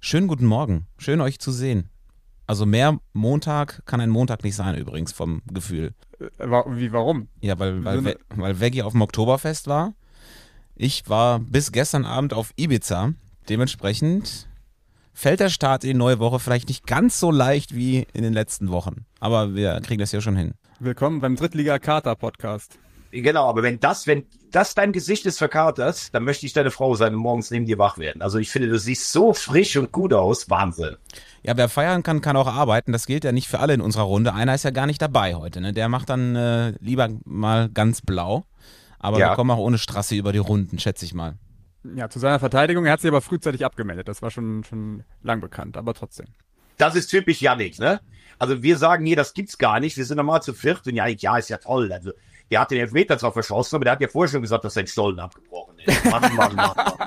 Schönen guten Morgen. Schön, euch zu sehen. Also mehr Montag kann ein Montag nicht sein übrigens vom Gefühl. Warum? Ja, weil Veggie auf dem Oktoberfest war. Ich war bis gestern Abend auf Ibiza. Dementsprechend fällt der Start in die neue Woche vielleicht nicht ganz so leicht wie in den letzten Wochen. Aber wir kriegen das ja schon hin. Willkommen beim Drittliga-Kater-Podcast. Genau, aber wenn das dein Gesicht ist verkatert, dann möchte ich deine Frau sein und morgens neben dir wach werden. Also ich finde, du siehst so frisch und gut aus. Wahnsinn. Ja, wer feiern kann, kann auch arbeiten. Das gilt ja nicht für alle in unserer Runde. Einer ist ja gar nicht dabei heute, ne? Der macht dann lieber mal ganz blau. Aber wir kommen auch ohne Strasse über die Runden, schätze ich mal. Ja, zu seiner Verteidigung, er hat sich aber frühzeitig abgemeldet. Das war schon lang bekannt, aber trotzdem. Das ist typisch Yannick, ne? Also wir sagen hier, das gibt's gar nicht. Wir sind normal zu viert und Yannick, ja, ist ja toll. Also der hat den Elfmeter zwar verschossen, aber der hat ja vorher schon gesagt, dass sein Stollen abgebrochen ist. Mann.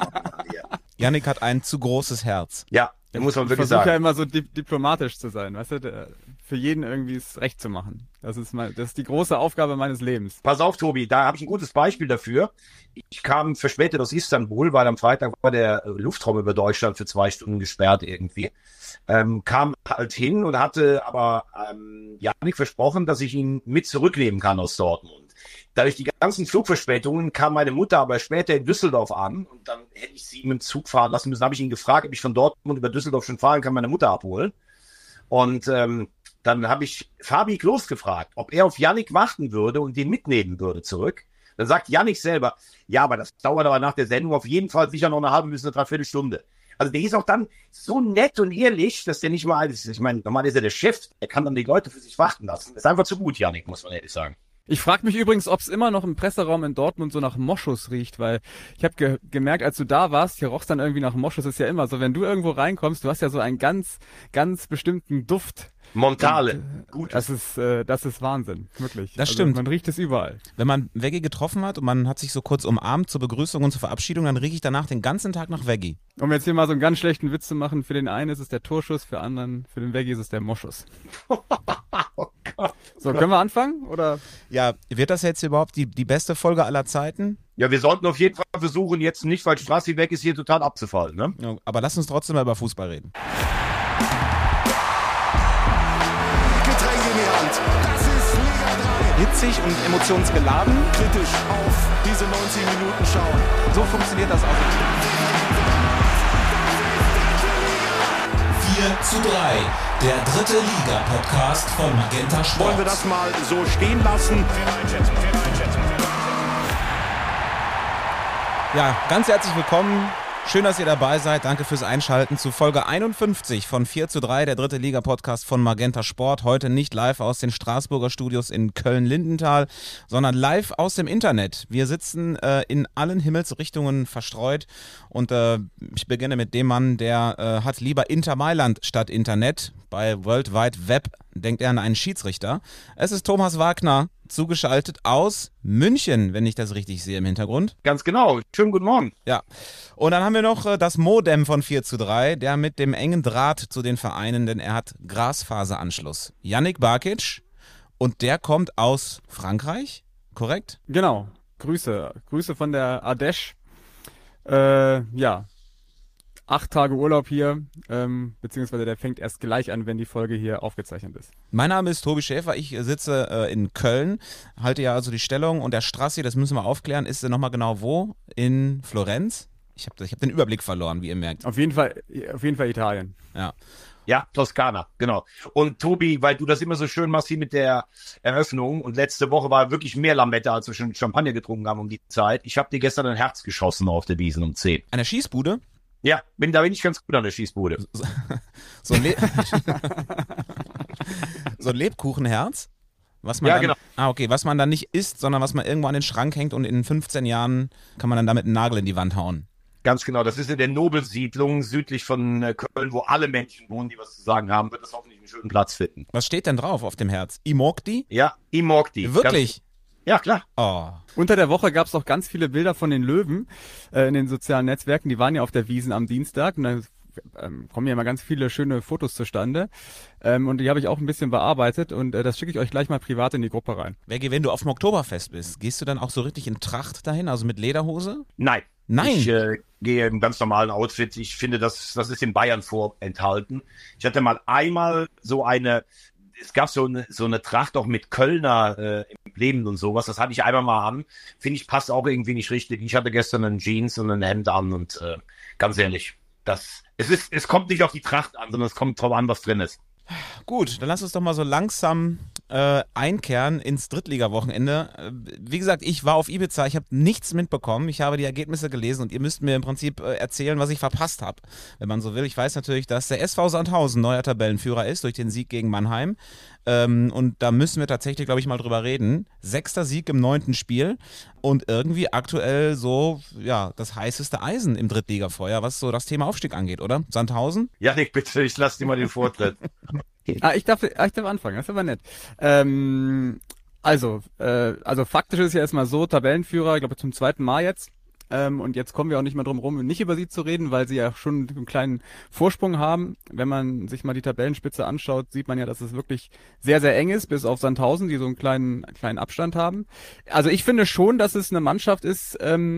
Yannick hat ein zu großes Herz. Ja, muss man wirklich ich sagen. versuche ja immer so diplomatisch zu sein, weißt du, für jeden irgendwie es recht zu machen. Das ist die große Aufgabe meines Lebens. Pass auf, Tobi, da habe ich ein gutes Beispiel dafür. Ich kam verspätet aus Istanbul, weil am Freitag war der Luftraum über Deutschland für 2 Stunden gesperrt irgendwie. Kam halt hin und hatte aber Yannick versprochen, dass ich ihn mit zurücknehmen kann aus Dortmund. Dadurch die ganzen Flugverspätungen kam meine Mutter aber später in Düsseldorf an und dann hätte ich sie mit dem Zug fahren lassen müssen. Habe ich ihn gefragt, ob ich von Dortmund über Düsseldorf schon fahren kann, meine Mutter abholen. Und dann habe ich Fabi Klos gefragt, ob er auf Yannick warten würde und den mitnehmen würde zurück. Dann sagt Yannick selber, ja, aber das dauert aber nach der Sendung auf jeden Fall sicher noch eine halbe bis eine Dreiviertelstunde. Also der ist auch dann so nett und ehrlich, dass der nicht mal, ich meine, normal ist er der Chef, er kann dann die Leute für sich warten lassen. Das ist einfach zu gut, Yannick, muss man ehrlich sagen. Ich frage mich übrigens, ob es immer noch im Presseraum in Dortmund so nach Moschus riecht, weil ich habe gemerkt, als du da warst, hier roch's dann irgendwie nach Moschus. Ist ja immer so, wenn du irgendwo reinkommst, du hast ja so einen ganz, ganz bestimmten Duft. Montale. Gut. Das ist Wahnsinn, wirklich. Das stimmt. Man riecht es überall. Wenn man Veggie getroffen hat und man hat sich so kurz umarmt zur Begrüßung und zur Verabschiedung, dann rieche ich danach den ganzen Tag nach Veggie. Um jetzt hier mal so einen ganz schlechten Witz zu machen, für den einen ist es der Torschuss, für den Veggie ist es der Moschus. Oh Gott. So, können wir anfangen? Oder? Ja, wird das jetzt überhaupt die beste Folge aller Zeiten? Ja, wir sollten auf jeden Fall versuchen, jetzt nicht, weil Strassi weg ist, hier total abzufallen, ne? Ja, aber lass uns trotzdem mal über Fußball reden. Getränke in die Hand. Das ist Liga 3. Hitzig und emotionsgeladen. Kritisch auf diese 90 Minuten schauen. So funktioniert das auch. 4:3, der dritte Liga-Podcast von Magenta Sport. Wollen wir das mal so stehen lassen? Ja, ganz herzlich willkommen. Schön, dass ihr dabei seid. Danke fürs Einschalten zu Folge 51 von 4:3, der dritte Liga-Podcast von Magenta Sport. Heute nicht live aus den Straßburger Studios in Köln-Lindenthal, sondern live aus dem Internet. Wir sitzen in allen Himmelsrichtungen verstreut und ich beginne mit dem Mann, der hat lieber Inter Mailand statt Internet. Bei World Wide Web denkt er an einen Schiedsrichter. Es ist Thomas Wagner, zugeschaltet aus München, wenn ich das richtig sehe im Hintergrund. Ganz genau. Schönen guten Morgen. Ja. Und dann haben wir noch das Modem von 4:3, der mit dem engen Draht zu den Vereinen, denn er hat Glasfaseranschluss. Yannick Barkic, und der kommt aus Frankreich, korrekt? Genau. Grüße von der Ardèche. 8 Tage Urlaub hier, beziehungsweise der fängt erst gleich an, wenn die Folge hier aufgezeichnet ist. Mein Name ist Tobi Schäfer, ich sitze in Köln, halte ja also die Stellung, und der Strassi, das müssen wir aufklären, ist nochmal genau wo? In Florenz? Ich hab den Überblick verloren, wie ihr merkt. Auf jeden Fall Italien. Ja. Ja, Toskana, genau. Und Tobi, weil du das immer so schön machst hier mit der Eröffnung, und letzte Woche war wirklich mehr Lametta, als wir schon Champagner getrunken haben um die Zeit. Ich habe dir gestern ein Herz geschossen auf der Wiesn um 10. An der Schießbude? Ja, bin ich ganz gut an der Schießbude. So ein Lebkuchenherz? Was man Ja, dann, genau. Okay, was man dann nicht isst, sondern was man irgendwo an den Schrank hängt, und in 15 Jahren kann man dann damit einen Nagel in die Wand hauen. Ganz genau, das ist in der Nobelsiedlung südlich von Köln, wo alle Menschen wohnen, die was zu sagen haben, wird das hoffentlich einen schönen Platz finden. Was steht denn drauf auf dem Herz? Imogdi? Ja, Imogdi. Wirklich? Ja, klar. Oh. Unter der Woche gab es auch ganz viele Bilder von den Löwen in den sozialen Netzwerken. Die waren ja auf der Wiesn am Dienstag, und da kommen ja immer ganz viele schöne Fotos zustande. Und die habe ich auch ein bisschen bearbeitet und das schicke ich euch gleich mal privat in die Gruppe rein. Bergi, wenn du auf dem Oktoberfest bist, gehst du dann auch so richtig in Tracht dahin, also mit Lederhose? Nein. Nein. Ich gehe im ganz normalen Outfit. Ich finde, das ist in Bayern vorenthalten. Ich hatte mal einmal es gab so eine Tracht auch mit Kölner Emblem und sowas. Das hatte ich einmal mal an. Finde ich, passt auch irgendwie nicht richtig. Ich hatte gestern einen Jeans und ein Hemd an und ganz ehrlich, es kommt nicht auf die Tracht an, sondern es kommt drauf an, was drin ist. Gut, dann lass uns doch mal so langsam einkehren ins Drittliga-Wochenende. Wie gesagt, ich war auf Ibiza, ich habe nichts mitbekommen, ich habe die Ergebnisse gelesen und ihr müsst mir im Prinzip erzählen, was ich verpasst habe, wenn man so will. Ich weiß natürlich, dass der SV Sandhausen neuer Tabellenführer ist durch den Sieg gegen Mannheim und da müssen wir tatsächlich, glaube ich, mal drüber reden. 6. Sieg im 9. Spiel und irgendwie aktuell so, ja, das heißeste Eisen im Drittligafeuer, was so das Thema Aufstieg angeht, oder? Sandhausen? Janik, bitte, ich lasse dir mal den Vortritt. Ich darf anfangen, das ist aber nett. Also faktisch ist es ja erstmal so, Tabellenführer, ich glaube zum 2. Mal jetzt. Und jetzt kommen wir auch nicht mehr drum rum, nicht über sie zu reden, weil sie ja schon einen kleinen Vorsprung haben. Wenn man sich mal die Tabellenspitze anschaut, sieht man ja, dass es wirklich sehr, sehr eng ist, bis auf Sandhausen, die so einen kleinen Abstand haben. Also ich finde schon, dass es eine Mannschaft ist,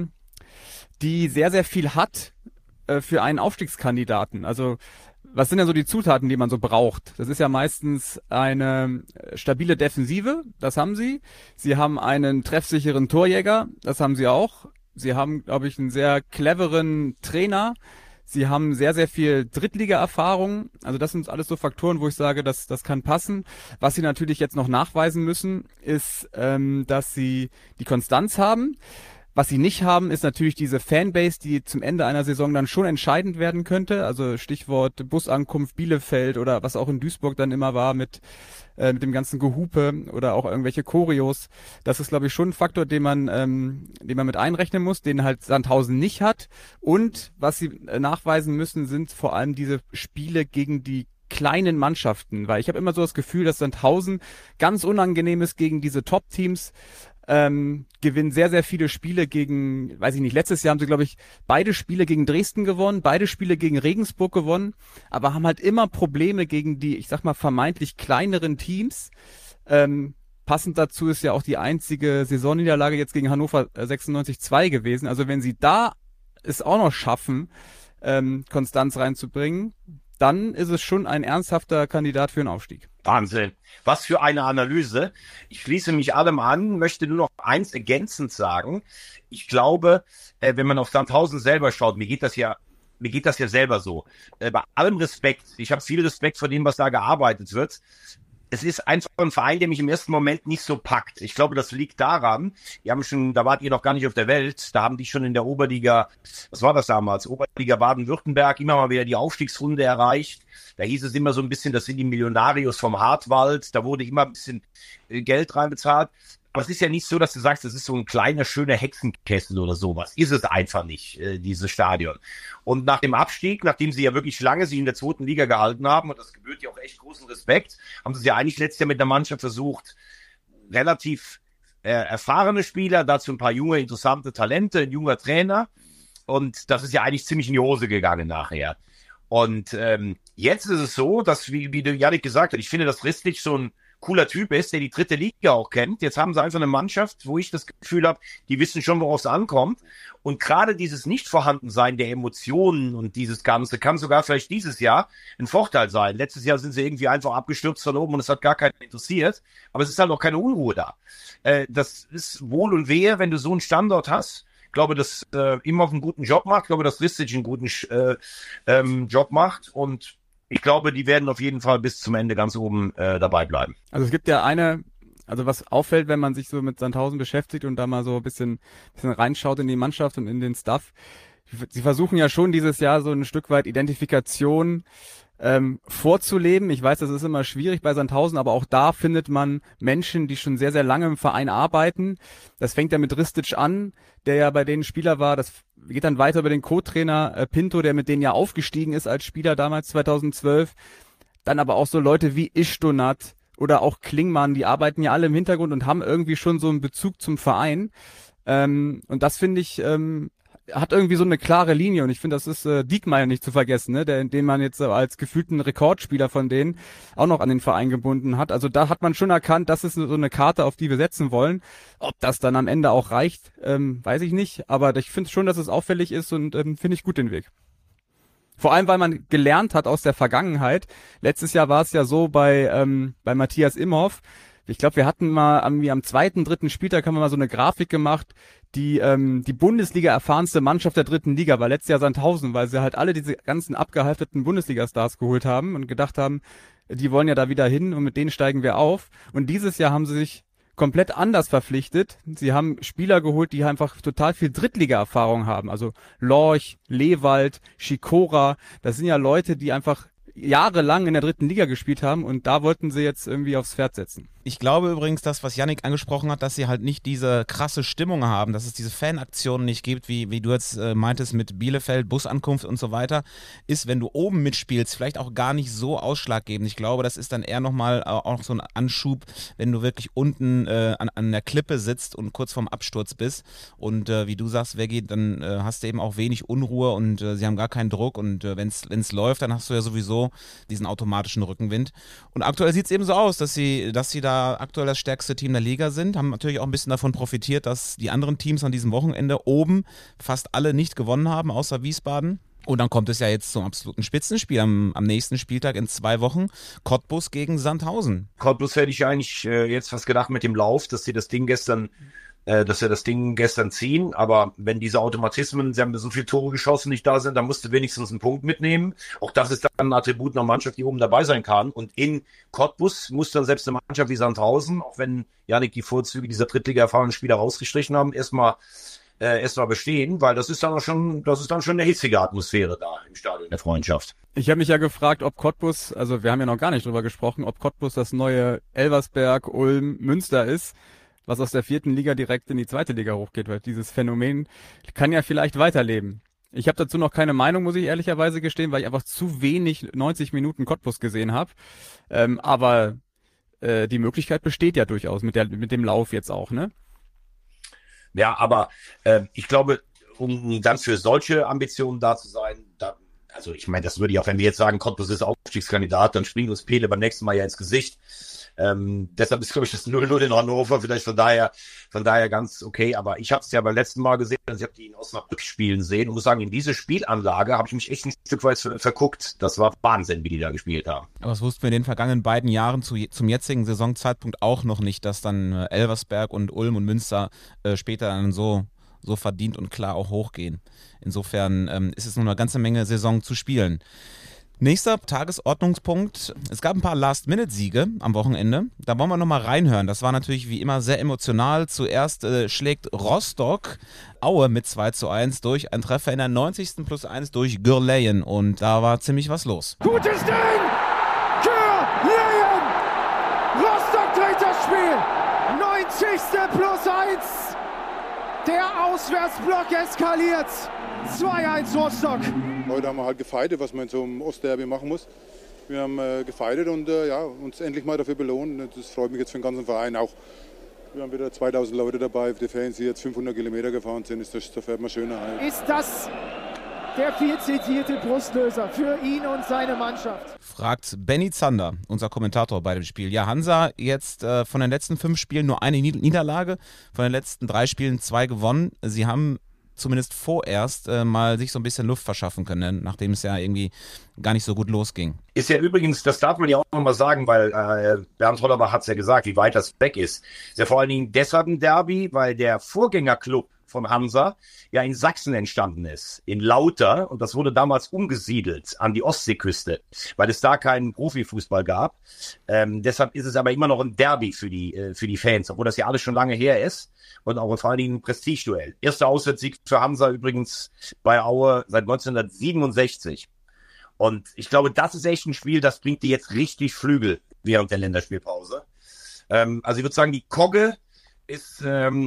die sehr, sehr viel hat für einen Aufstiegskandidaten. Also was sind denn so die Zutaten, die man so braucht? Das ist ja meistens eine stabile Defensive, das haben sie. Sie haben einen treffsicheren Torjäger, das haben sie auch. Sie haben, glaube ich, einen sehr cleveren Trainer. Sie haben sehr, sehr viel Drittliga-Erfahrung. Also das sind alles so Faktoren, wo ich sage, das kann passen. Was sie natürlich jetzt noch nachweisen müssen, ist, dass sie die Konstanz haben. Was sie nicht haben, ist natürlich diese Fanbase, die zum Ende einer Saison dann schon entscheidend werden könnte. Also Stichwort Busankunft Bielefeld oder was auch in Duisburg dann immer war mit dem ganzen Gehupe oder auch irgendwelche Choreos. Das ist, glaube ich, schon ein Faktor, den man mit einrechnen muss, den halt Sandhausen nicht hat. Und was sie nachweisen müssen, sind vor allem diese Spiele gegen die kleinen Mannschaften, weil ich habe immer so das Gefühl, dass Sandhausen ganz unangenehm ist gegen diese Top-Teams. Gewinnen sehr, sehr viele Spiele gegen, weiß ich nicht, letztes Jahr haben sie, glaube ich, beide Spiele gegen Dresden gewonnen, beide Spiele gegen Regensburg gewonnen, aber haben halt immer Probleme gegen die, ich sag mal, vermeintlich kleineren Teams. Passend dazu ist ja auch die einzige Saisonniederlage jetzt gegen Hannover 96-2 gewesen. Also wenn sie da es auch noch schaffen, Konstanz reinzubringen, dann ist es schon ein ernsthafter Kandidat für einen Aufstieg. Wahnsinn. Was für eine Analyse. Ich schließe mich allem an, möchte nur noch eins ergänzend sagen. Ich glaube, wenn man auf Sandhausen selber schaut, mir geht das ja selber so. Bei allem Respekt, ich habe viel Respekt vor dem, was da gearbeitet wird. Es ist einfach ein Verein, der mich im ersten Moment nicht so packt. Ich glaube, das liegt daran, da wart ihr noch gar nicht auf der Welt, da haben die schon in der Oberliga, was war das damals? Oberliga Baden-Württemberg immer mal wieder die Aufstiegsrunde erreicht. Da hieß es immer so ein bisschen, das sind die Millionarios vom Hartwald, da wurde immer ein bisschen Geld reinbezahlt. Aber es ist ja nicht so, dass du sagst, das ist so ein kleiner, schöner Hexenkessel oder sowas. Ist es einfach nicht, dieses Stadion. Und nach dem Abstieg, nachdem sie ja wirklich lange sich in der 2. Liga gehalten haben, und das gebührt ja auch echt großen Respekt, haben sie es ja eigentlich letztes Jahr mit der Mannschaft versucht, relativ erfahrene Spieler, dazu ein paar junge, interessante Talente, ein junger Trainer. Und das ist ja eigentlich ziemlich in die Hose gegangen nachher. Und jetzt ist es so, dass, wie du Janik gesagt hast, ich finde, dass Ristic so ein cooler Typ ist, der die 3. Liga auch kennt. Jetzt haben sie einfach eine Mannschaft, wo ich das Gefühl habe, die wissen schon, worauf es ankommt. Und gerade dieses Nicht-Vorhandensein der Emotionen und dieses Ganze kann sogar vielleicht dieses Jahr ein Vorteil sein. Letztes Jahr sind sie irgendwie einfach abgestürzt von oben und es hat gar keinen interessiert. Aber es ist halt auch keine Unruhe da. Das ist Wohl und Wehe, wenn du so einen Standort hast. Ich glaube, dass immer einen guten Job macht. Ich glaube, dass Ristic einen guten Job macht. Und ich glaube, die werden auf jeden Fall bis zum Ende ganz oben dabei bleiben. Also es gibt ja also was auffällt, wenn man sich so mit Sandhausen beschäftigt und da mal so ein bisschen reinschaut in die Mannschaft und in den Staff. Sie versuchen ja schon dieses Jahr so ein Stück weit Identifikation vorzuleben. Ich weiß, das ist immer schwierig bei Sandhausen, aber auch da findet man Menschen, die schon sehr, sehr lange im Verein arbeiten. Das fängt ja mit Ristic an, der ja bei denen Spieler war. Das geht dann weiter über den Co-Trainer Pinto, der mit denen ja aufgestiegen ist als Spieler damals 2012. Dann aber auch so Leute wie Ishtonat oder auch Klingmann, die arbeiten ja alle im Hintergrund und haben irgendwie schon so einen Bezug zum Verein. Und das finde ich hat irgendwie so eine klare Linie und ich finde, das ist Diekmeyer nicht zu vergessen, ne, den man jetzt als gefühlten Rekordspieler von denen auch noch an den Verein gebunden hat. Also da hat man schon erkannt, das ist so eine Karte, auf die wir setzen wollen. Ob das dann am Ende auch reicht, weiß ich nicht, aber ich finde schon, dass es auffällig ist und finde ich gut den Weg. Vor allem, weil man gelernt hat aus der Vergangenheit. Letztes Jahr war es ja so bei Matthias Imhoff. Ich glaube, wir hatten mal am zweiten, dritten Spieltag haben wir mal so eine Grafik gemacht, die Bundesliga erfahrenste Mannschaft der dritten Liga war letztes Jahr Sandhausen, weil sie halt alle diese ganzen abgehalfteten Bundesliga-Stars geholt haben und gedacht haben, die wollen ja da wieder hin und mit denen steigen wir auf. Und dieses Jahr haben sie sich komplett anders verpflichtet. Sie haben Spieler geholt, die einfach total viel Drittliga-Erfahrung haben. Also Lorch, Lewald, Schikora, das sind ja Leute, die einfach jahrelang in der dritten Liga gespielt haben und da wollten sie jetzt irgendwie aufs Pferd setzen. Ich glaube übrigens, das, was Yannick angesprochen hat, dass sie halt nicht diese krasse Stimmung haben, dass es diese Fanaktionen nicht gibt, wie du jetzt meintest mit Bielefeld, Busankunft und so weiter, ist, wenn du oben mitspielst, vielleicht auch gar nicht so ausschlaggebend. Ich glaube, das ist dann eher nochmal auch so ein Anschub, wenn du wirklich unten an der Klippe sitzt und kurz vorm Absturz bist und wie du sagst, Veggie, dann hast du eben auch wenig Unruhe und sie haben gar keinen Druck und wenn es läuft, dann hast du ja sowieso diesen automatischen Rückenwind. Und aktuell sieht es eben so aus, dass sie da aktuell das stärkste Team der Liga sind, haben natürlich auch ein bisschen davon profitiert, dass die anderen Teams an diesem Wochenende oben fast alle nicht gewonnen haben, außer Wiesbaden. Und dann kommt es ja jetzt zum absoluten Spitzenspiel am nächsten Spieltag in 2 Wochen. Cottbus gegen Sandhausen. Cottbus hätte ich eigentlich jetzt fast gedacht mit dem Lauf, dass sie das Ding gestern ziehen, aber wenn diese Automatismen, sie haben so viele Tore geschossen, nicht da sind, dann musst du wenigstens einen Punkt mitnehmen. Auch das ist dann ein Attribut einer Mannschaft, die oben dabei sein kann. Und in Cottbus muss dann selbst eine Mannschaft wie Sandhausen, auch wenn Yannick die Vorzüge dieser Drittliga-erfahrenen Spieler rausgestrichen haben, erstmal bestehen, weil das ist dann schon eine hitzige Atmosphäre da im Stadion der Freundschaft. Ich habe mich ja gefragt, ob Cottbus, also wir haben ja noch gar nicht drüber gesprochen, ob Cottbus das neue Elversberg, Ulm, Münster ist, was aus der 4. Liga direkt in die 2. Liga hochgeht, weil dieses Phänomen kann ja vielleicht weiterleben. Ich habe dazu noch keine Meinung, muss ich ehrlicherweise gestehen, weil ich einfach zu wenig 90 Minuten Cottbus gesehen habe. Aber die Möglichkeit besteht ja durchaus mit dem Lauf jetzt auch, ne? Ja, aber ich glaube, um dann für solche Ambitionen da zu sein, also ich meine, das würde ich auch, wenn wir jetzt sagen, Cottbus ist Aufstiegskandidat, dann springt uns Pele beim nächsten Mal ja ins Gesicht. Deshalb ist, glaube ich, das 0-0 in Hannover vielleicht von daher ganz okay. Aber ich habe es ja beim letzten Mal gesehen, also ich habe die in Osnabrück spielen sehen und muss sagen, in diese Spielanlage habe ich mich echt ein Stück weit verguckt. Das war Wahnsinn, wie die da gespielt haben. Aber das wussten wir in den vergangenen beiden Jahren zum jetzigen Saisonzeitpunkt auch noch nicht, dass dann Elversberg und Ulm und Münster später dann so verdient und klar auch hochgehen. Insofern ist es noch eine ganze Menge Saison zu spielen. Nächster Tagesordnungspunkt. Es gab ein paar Last-Minute-Siege am Wochenende. Da wollen wir nochmal reinhören. Das war natürlich wie immer sehr emotional. Zuerst schlägt Rostock Aue mit 2:1 durch einen Treffer in der 90. +1 durch Gürleyen. Und da war ziemlich was los. Gutes Ding! Gürleyen! Rostock dreht das Spiel! 90. +1! Der Auswärtsblock eskaliert! 2:1 Rostock! Heute haben wir halt gefeitet, was man in so einem Ostderby machen muss. Wir haben gefeitet und uns endlich mal dafür belohnt. Das freut mich jetzt für den ganzen Verein auch. Wir haben wieder 2000 Leute dabei, die Fans, die jetzt 500 Kilometer gefahren sind. Da fährt man schöner ein. Ist das der viel zitierte Brustlöser für ihn und seine Mannschaft? Fragt Benny Zander, unser Kommentator bei dem Spiel. Ja, Hansa jetzt von den letzten 5 Spielen nur eine Niederlage, von den letzten 3 Spielen 2 gewonnen. Sie haben zumindest vorerst mal sich so ein bisschen Luft verschaffen können, nachdem es ja irgendwie gar nicht so gut losging. Ist ja übrigens, das darf man ja auch nochmal sagen, weil Bernd Hollerbach hat es ja gesagt, wie weit das weg ist. Ist ja vor allen Dingen deshalb ein Derby, weil der Vorgängerclub von Hansa ja in Sachsen entstanden ist, in Lauter, und das wurde damals umgesiedelt an die Ostseeküste, weil es da keinen Profifußball gab. Deshalb ist es aber immer noch ein Derby für die Fans, obwohl das ja alles schon lange her ist und auch vor allen Dingen ein Prestigeduell. Erster Auswärtssieg für Hansa übrigens bei Aue seit 1967. Und ich glaube, das ist echt ein Spiel, das bringt dir jetzt richtig Flügel während der Länderspielpause. Also ich würde sagen, die Kogge ist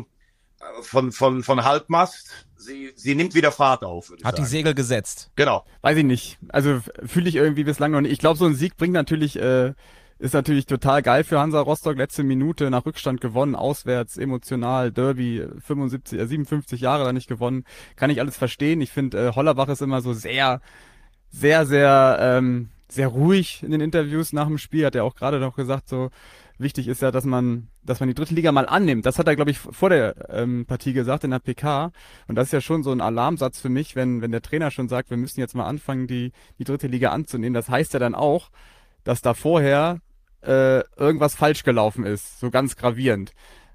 von Halbmast. Sie nimmt wieder Fahrt auf. Hat die Segel gesetzt. Genau. Weiß ich nicht. Also fühle ich irgendwie bislang noch nicht. Ich glaube, so ein Sieg bringt natürlich Ist natürlich total geil für Hansa Rostock. Letzte Minute nach Rückstand gewonnen, auswärts, emotional, Derby, 57 Jahre da nicht gewonnen. Kann ich alles verstehen. Ich finde, Hollerbach ist immer so sehr ruhig in den Interviews nach dem Spiel. Hat er auch gerade noch gesagt, so wichtig ist ja, dass man die dritte Liga mal annimmt. Das hat er, glaube ich, vor der Partie gesagt in der PK. Und das ist ja schon so ein Alarmsatz für mich, wenn der Trainer schon sagt, wir müssen jetzt mal anfangen, die dritte Liga anzunehmen. Das heißt ja dann auch, dass da vorher irgendwas falsch gelaufen ist, so ganz gravierend.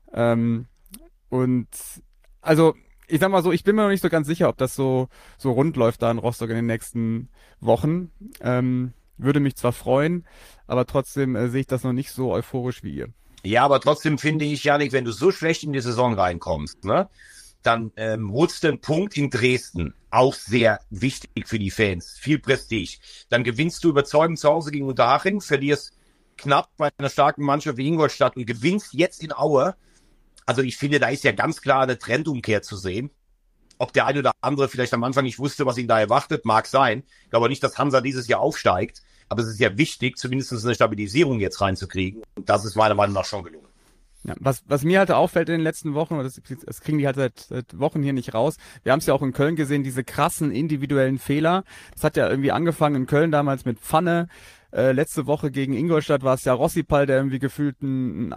Und also ich sag mal so, ich bin mir noch nicht so ganz sicher, ob das so rund läuft da in Rostock in den nächsten Wochen. Würde mich zwar freuen, aber trotzdem sehe ich das noch nicht so euphorisch wie ihr. Ja, aber trotzdem finde ich, Jannik, wenn du so schlecht in die Saison reinkommst, ne, dann holst du einen Punkt in Dresden. Auch sehr wichtig für die Fans. Viel Prestige. Dann gewinnst du überzeugend zu Hause gegen Unterhaching, verlierst knapp bei einer starken Mannschaft wie Ingolstadt und gewinnst jetzt in Aue. Also ich finde, da ist ja ganz klar eine Trendumkehr zu sehen. Ob der eine oder andere vielleicht am Anfang nicht wusste, was ihn da erwartet, mag sein. Ich glaube nicht, dass Hansa dieses Jahr aufsteigt. Aber es ist ja wichtig, zumindest eine Stabilisierung jetzt reinzukriegen. Und das ist meiner Meinung nach schon gelungen. Ja, was mir halt auffällt in den letzten Wochen, und das kriegen die halt seit Wochen hier nicht raus, wir haben es ja auch in Köln gesehen, diese krassen individuellen Fehler. Das hat ja irgendwie angefangen in Köln damals mit Pfanne. Letzte Woche gegen Ingolstadt war es ja Rossipal, der irgendwie gefühlt den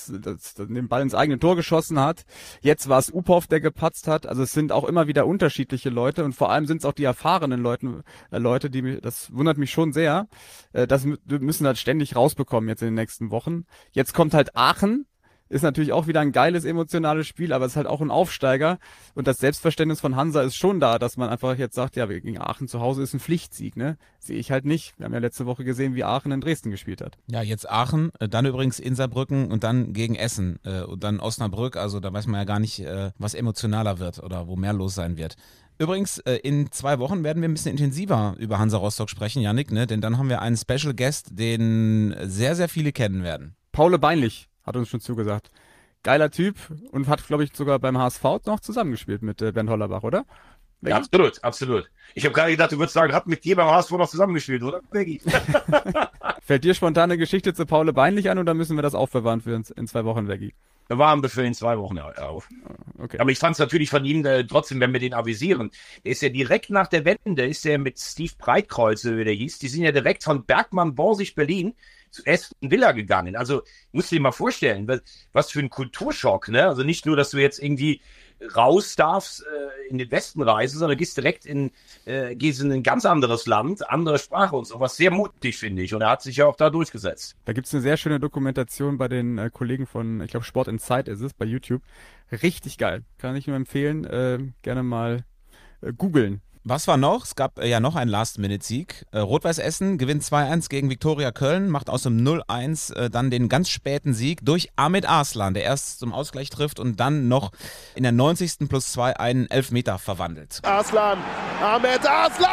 Ball ins eigene Tor geschossen hat. Jetzt war es Uphoff, der gepatzt hat. Also es sind auch immer wieder unterschiedliche Leute und vor allem sind es auch die erfahrenen Leute, das wundert mich schon sehr. Das müssen halt ständig rausbekommen jetzt in den nächsten Wochen. Jetzt kommt halt Aachen. Ist natürlich auch wieder ein geiles emotionales Spiel, aber es ist halt auch ein Aufsteiger und das Selbstverständnis von Hansa ist schon da, dass man einfach jetzt sagt, ja, gegen Aachen zu Hause ist ein Pflichtsieg, ne? Sehe ich halt nicht. Wir haben ja letzte Woche gesehen, wie Aachen in Dresden gespielt hat. Ja, jetzt Aachen, dann übrigens in Saarbrücken und dann gegen Essen und dann Osnabrück, also da weiß man ja gar nicht, was emotionaler wird oder wo mehr los sein wird. Übrigens, in 2 Wochen werden wir ein bisschen intensiver über Hansa Rostock sprechen, Jannik, ne? Denn dann haben wir einen Special Guest, den sehr, sehr viele kennen werden. Paul Beinlich hat uns schon zugesagt. Geiler Typ und hat, glaube ich, sogar beim HSV noch zusammengespielt mit Bernd Hollerbach, oder? Ja, absolut. Ich habe gerade gedacht, du würdest sagen, hat mit dir beim HSV noch zusammengespielt, oder? Beggi. Fällt dir spontan eine Geschichte zu Paul Beinlich an oder müssen wir das aufbewahren für uns in 2 Wochen, Beggi? Wir waren für in 2 Wochen auf. Okay. Aber ich fand es natürlich von ihm trotzdem, wenn wir den avisieren, der ist ja direkt nach der Wende, ist er mit Steve Breitkreuz, wie der hieß, die sind ja direkt von Bergmann-Borsig Berlin zu Aston Villa gegangen. Also, musst du dir mal vorstellen, was für ein Kulturschock, ne? Also nicht nur, dass du jetzt irgendwie raus darfst, in den Westen reisen, sondern gehst direkt gehst in ein ganz anderes Land, andere Sprache und sowas. Sehr mutig, finde ich. Und er hat sich ja auch da durchgesetzt. Da gibt's eine sehr schöne Dokumentation bei den Kollegen von, ich glaube, Sport Insight ist es, bei YouTube. Richtig geil. Kann ich nur empfehlen. Gerne mal googeln. Was war noch? Es gab ja noch einen Last-Minute-Sieg. Rot-Weiß Essen gewinnt 2-1 gegen Viktoria Köln, macht aus dem 0-1 dann den ganz späten Sieg durch Ahmed Arslan, der erst zum Ausgleich trifft und dann noch in der 90. +2 einen Elfmeter verwandelt. Arslan, Ahmed Arslan!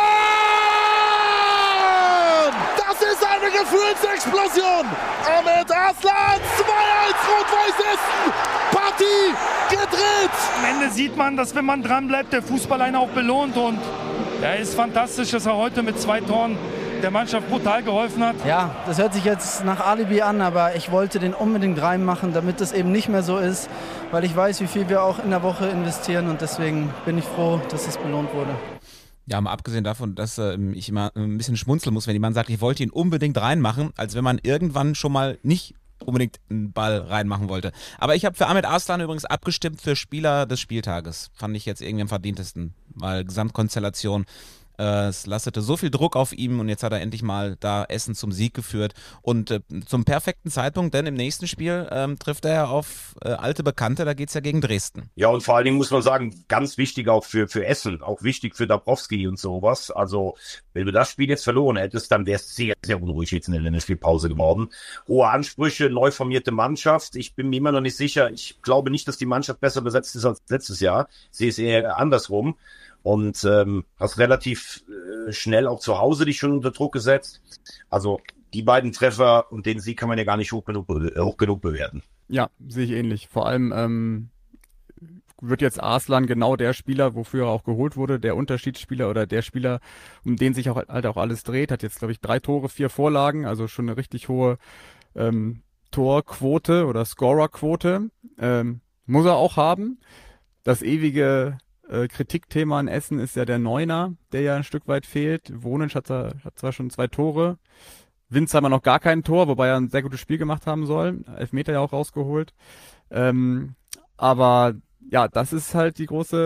Das ist eine Gefühlsexplosion! Ahmed Arslan, 2-1 Rot-Weiß Essen! Partie gedreht! Am Ende sieht man, dass wenn man dran bleibt, der Fußball einen auch belohnt und er ist fantastisch, dass er heute mit 2 Toren der Mannschaft brutal geholfen hat. Ja, das hört sich jetzt nach Alibi an, aber ich wollte den unbedingt reinmachen, damit das eben nicht mehr so ist, weil ich weiß, wie viel wir auch in der Woche investieren und deswegen bin ich froh, dass es belohnt wurde. Ja, mal abgesehen davon, dass ich immer ein bisschen schmunzeln muss, wenn jemand sagt, ich wollte ihn unbedingt reinmachen, als wenn man irgendwann schon mal nicht unbedingt einen Ball reinmachen wollte. Aber ich habe für Ahmed Arslan übrigens abgestimmt für Spieler des Spieltages. Fand ich jetzt irgendwie am verdientesten, weil Gesamtkonstellation, es lastete so viel Druck auf ihm und jetzt hat er endlich mal da Essen zum Sieg geführt und zum perfekten Zeitpunkt, denn im nächsten Spiel trifft er ja auf alte Bekannte, da geht's ja gegen Dresden. Ja, und vor allen Dingen muss man sagen, ganz wichtig auch für Essen, auch wichtig für Dabrowski und sowas. Also, wenn du das Spiel jetzt verloren hättest, dann wäre es sehr, sehr unruhig jetzt in der Länderspielpause geworden. Hohe Ansprüche, neu formierte Mannschaft. Ich bin mir immer noch nicht sicher. Ich glaube nicht, dass die Mannschaft besser besetzt ist als letztes Jahr. Ich sehe es eher andersrum. Und hast relativ schnell auch zu Hause dich schon unter Druck gesetzt. Also die beiden Treffer und den Sieg kann man ja gar nicht hoch genug bewerten. Ja, sehe ich ähnlich. Vor allem wird jetzt Arslan genau der Spieler, wofür er auch geholt wurde, der Unterschiedsspieler oder der Spieler, um den sich auch alles dreht, hat jetzt, glaube ich, 3 Tore, 4 Vorlagen, also schon eine richtig hohe Torquote oder Scorerquote. Muss er auch haben. Das ewige Kritikthema in Essen ist ja der Neuner, der ja ein Stück weit fehlt. Wonitsch hat zwar schon 2 Tore, Winzheimer noch gar kein Tor, wobei er ein sehr gutes Spiel gemacht haben soll. Elfmeter ja auch rausgeholt. Aber ja, das ist halt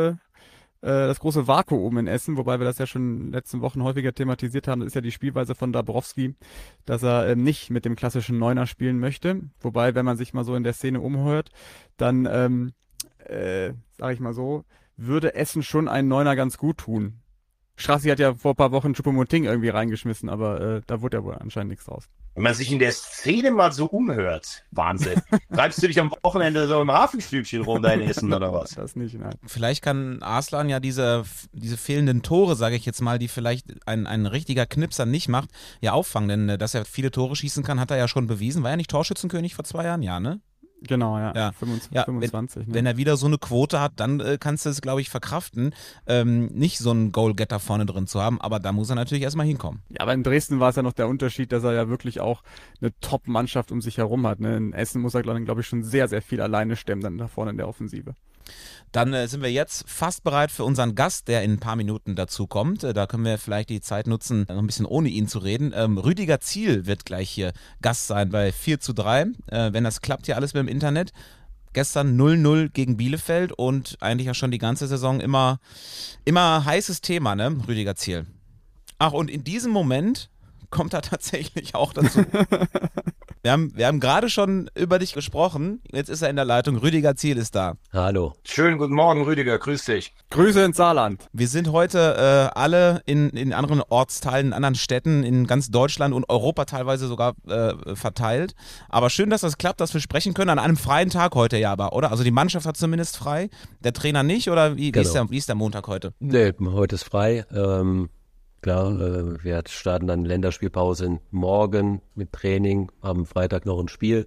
das große Vakuum in Essen, wobei wir das ja schon in den letzten Wochen häufiger thematisiert haben. Das ist ja die Spielweise von Dabrowski, dass er nicht mit dem klassischen Neuner spielen möchte. Wobei, wenn man sich mal so in der Szene umhört, dann, sage ich mal so, würde Essen schon einen Neuner ganz gut tun. Strassi hat ja vor ein paar Wochen Choupo-Moting irgendwie reingeschmissen, aber da wurde ja wohl anscheinend nichts raus. Wenn man sich in der Szene mal so umhört, Wahnsinn. Treibst du dich am Wochenende so im Hafenstübchen rum da in Essen oder was? Das nicht, nein. Vielleicht kann Arslan ja diese fehlenden Tore, sage ich jetzt mal, die vielleicht ein richtiger Knipser nicht macht, ja auffangen. Denn dass er viele Tore schießen kann, hat er ja schon bewiesen. War er nicht Torschützenkönig vor 2 Jahren? Ja, ne? Genau, ja. 25. Ne? Wenn er wieder so eine Quote hat, dann kannst du es, glaube ich, verkraften, nicht so einen Goalgetter vorne drin zu haben, aber da muss er natürlich erstmal hinkommen. Ja, aber in Dresden war es ja noch der Unterschied, dass er ja wirklich auch eine Top-Mannschaft um sich herum hat. Ne? In Essen muss er, glaube ich, schon sehr, sehr viel alleine stemmen, dann da vorne in der Offensive. Dann sind wir jetzt fast bereit für unseren Gast, der in ein paar Minuten dazu kommt. Da können wir vielleicht die Zeit nutzen, noch ein bisschen ohne ihn zu reden. Rüdiger Ziel wird gleich hier Gast sein bei 4:3. Wenn das klappt hier alles mit dem Internet. Gestern 0-0 gegen Bielefeld und eigentlich ja schon die ganze Saison immer heißes Thema, ne? Rüdiger Ziel. Ach, und in diesem Moment kommt er tatsächlich auch dazu. Wir haben gerade schon über dich gesprochen. Jetzt ist er in der Leitung. Rüdiger Ziel ist da. Hallo. Schönen guten Morgen, Rüdiger. Grüß dich. Grüße ins Saarland. Wir sind heute alle in anderen Ortsteilen, in anderen Städten, in ganz Deutschland und Europa teilweise sogar verteilt. Aber schön, dass das klappt, dass wir sprechen können. An einem freien Tag heute ja aber, oder? Also die Mannschaft hat zumindest frei, der Trainer nicht? Oder wie ist der Montag heute? Nee, heute ist frei. Klar, wir starten dann Länderspielpause morgen mit Training, am Freitag noch ein Spiel,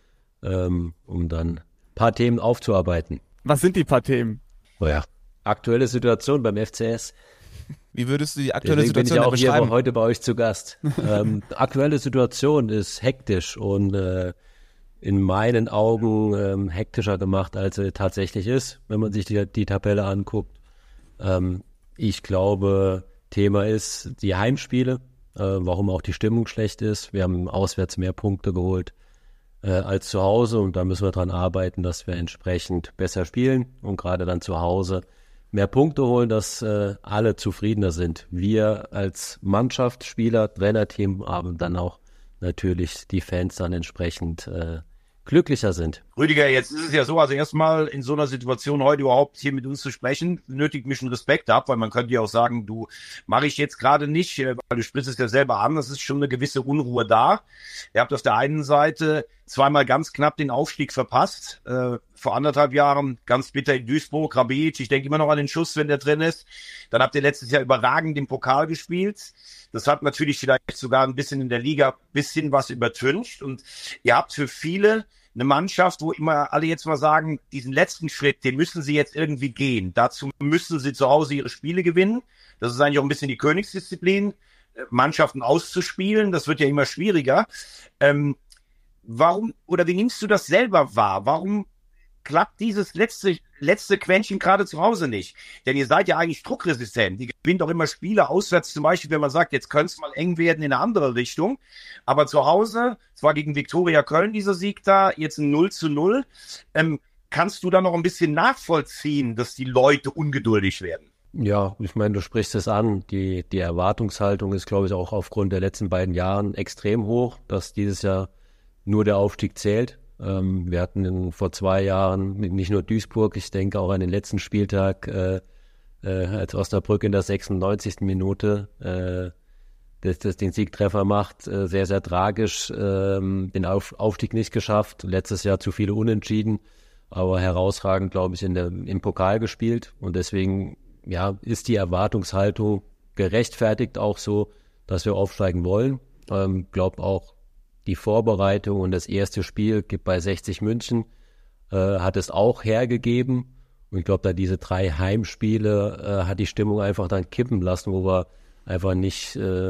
um dann ein paar Themen aufzuarbeiten. Was sind die paar Themen? Naja, aktuelle Situation beim FCS. Wie würdest du die aktuelle Deswegen Situation bin ich auch beschreiben? hier heute bei euch zu Gast. Aktuelle Situation ist hektisch und in meinen Augen hektischer gemacht, als sie tatsächlich ist, wenn man sich die Tabelle anguckt. Ich glaube, Thema ist die Heimspiele, warum auch die Stimmung schlecht ist. Wir haben auswärts mehr Punkte geholt als zu Hause und da müssen wir dran arbeiten, dass wir entsprechend besser spielen und gerade dann zu Hause mehr Punkte holen, dass alle zufriedener sind. Wir als Mannschaft, Spieler, Trainerteam, aber dann auch natürlich die Fans dann entsprechend glücklicher sind. Rüdiger, jetzt ist es ja so, also erstmal in so einer Situation heute überhaupt hier mit uns zu sprechen, nötigt mich einen Respekt ab, weil man könnte ja auch sagen, du mache ich jetzt gerade nicht, weil du sprichst es ja selber an, es ist schon eine gewisse Unruhe da. Ihr habt auf der einen Seite zweimal ganz knapp den Aufstieg verpasst, vor 1,5 Jahren ganz bitter in Duisburg, Rabic, ich denke immer noch an den Schuss, wenn der drin ist. Dann habt ihr letztes Jahr überragend im Pokal gespielt. Das hat natürlich vielleicht sogar ein bisschen in der Liga ein bisschen was übertüncht und ihr habt für viele eine Mannschaft, wo immer alle jetzt mal sagen, diesen letzten Schritt, den müssen sie jetzt irgendwie gehen. Dazu müssen sie zu Hause ihre Spiele gewinnen. Das ist eigentlich auch ein bisschen die Königsdisziplin, Mannschaften auszuspielen. Das wird ja immer schwieriger. Warum, oder wie nimmst du das selber wahr? Warum klappt dieses letzte Quäntchen gerade zu Hause nicht? Denn ihr seid ja eigentlich druckresistent. Ihr gewinnt auch immer Spiele auswärts, zum Beispiel, wenn man sagt, jetzt könnte es mal eng werden in eine andere Richtung. Aber zu Hause, zwar gegen Viktoria Köln dieser Sieg da, jetzt ein 0:0. Kannst du da noch ein bisschen nachvollziehen, dass die Leute ungeduldig werden? Ja, ich meine, du sprichst es an. Die Erwartungshaltung ist, glaube ich, auch aufgrund der letzten beiden Jahren extrem hoch, dass dieses Jahr nur der Aufstieg zählt. Wir hatten vor 2 Jahren nicht nur Duisburg, ich denke auch an den letzten Spieltag, als Osnabrück in der 96. Minute den Siegtreffer macht, sehr, sehr tragisch, den Aufstieg nicht geschafft, letztes Jahr zu viele Unentschieden, aber herausragend, glaube ich, im Pokal gespielt und deswegen ist die Erwartungshaltung gerechtfertigt auch so, dass wir aufsteigen wollen. Glaube auch, die Vorbereitung und das erste Spiel bei 60 München hat es auch hergegeben Und ich glaube, da diese 3 Heimspiele hat die Stimmung einfach dann kippen lassen, wo wir einfach nicht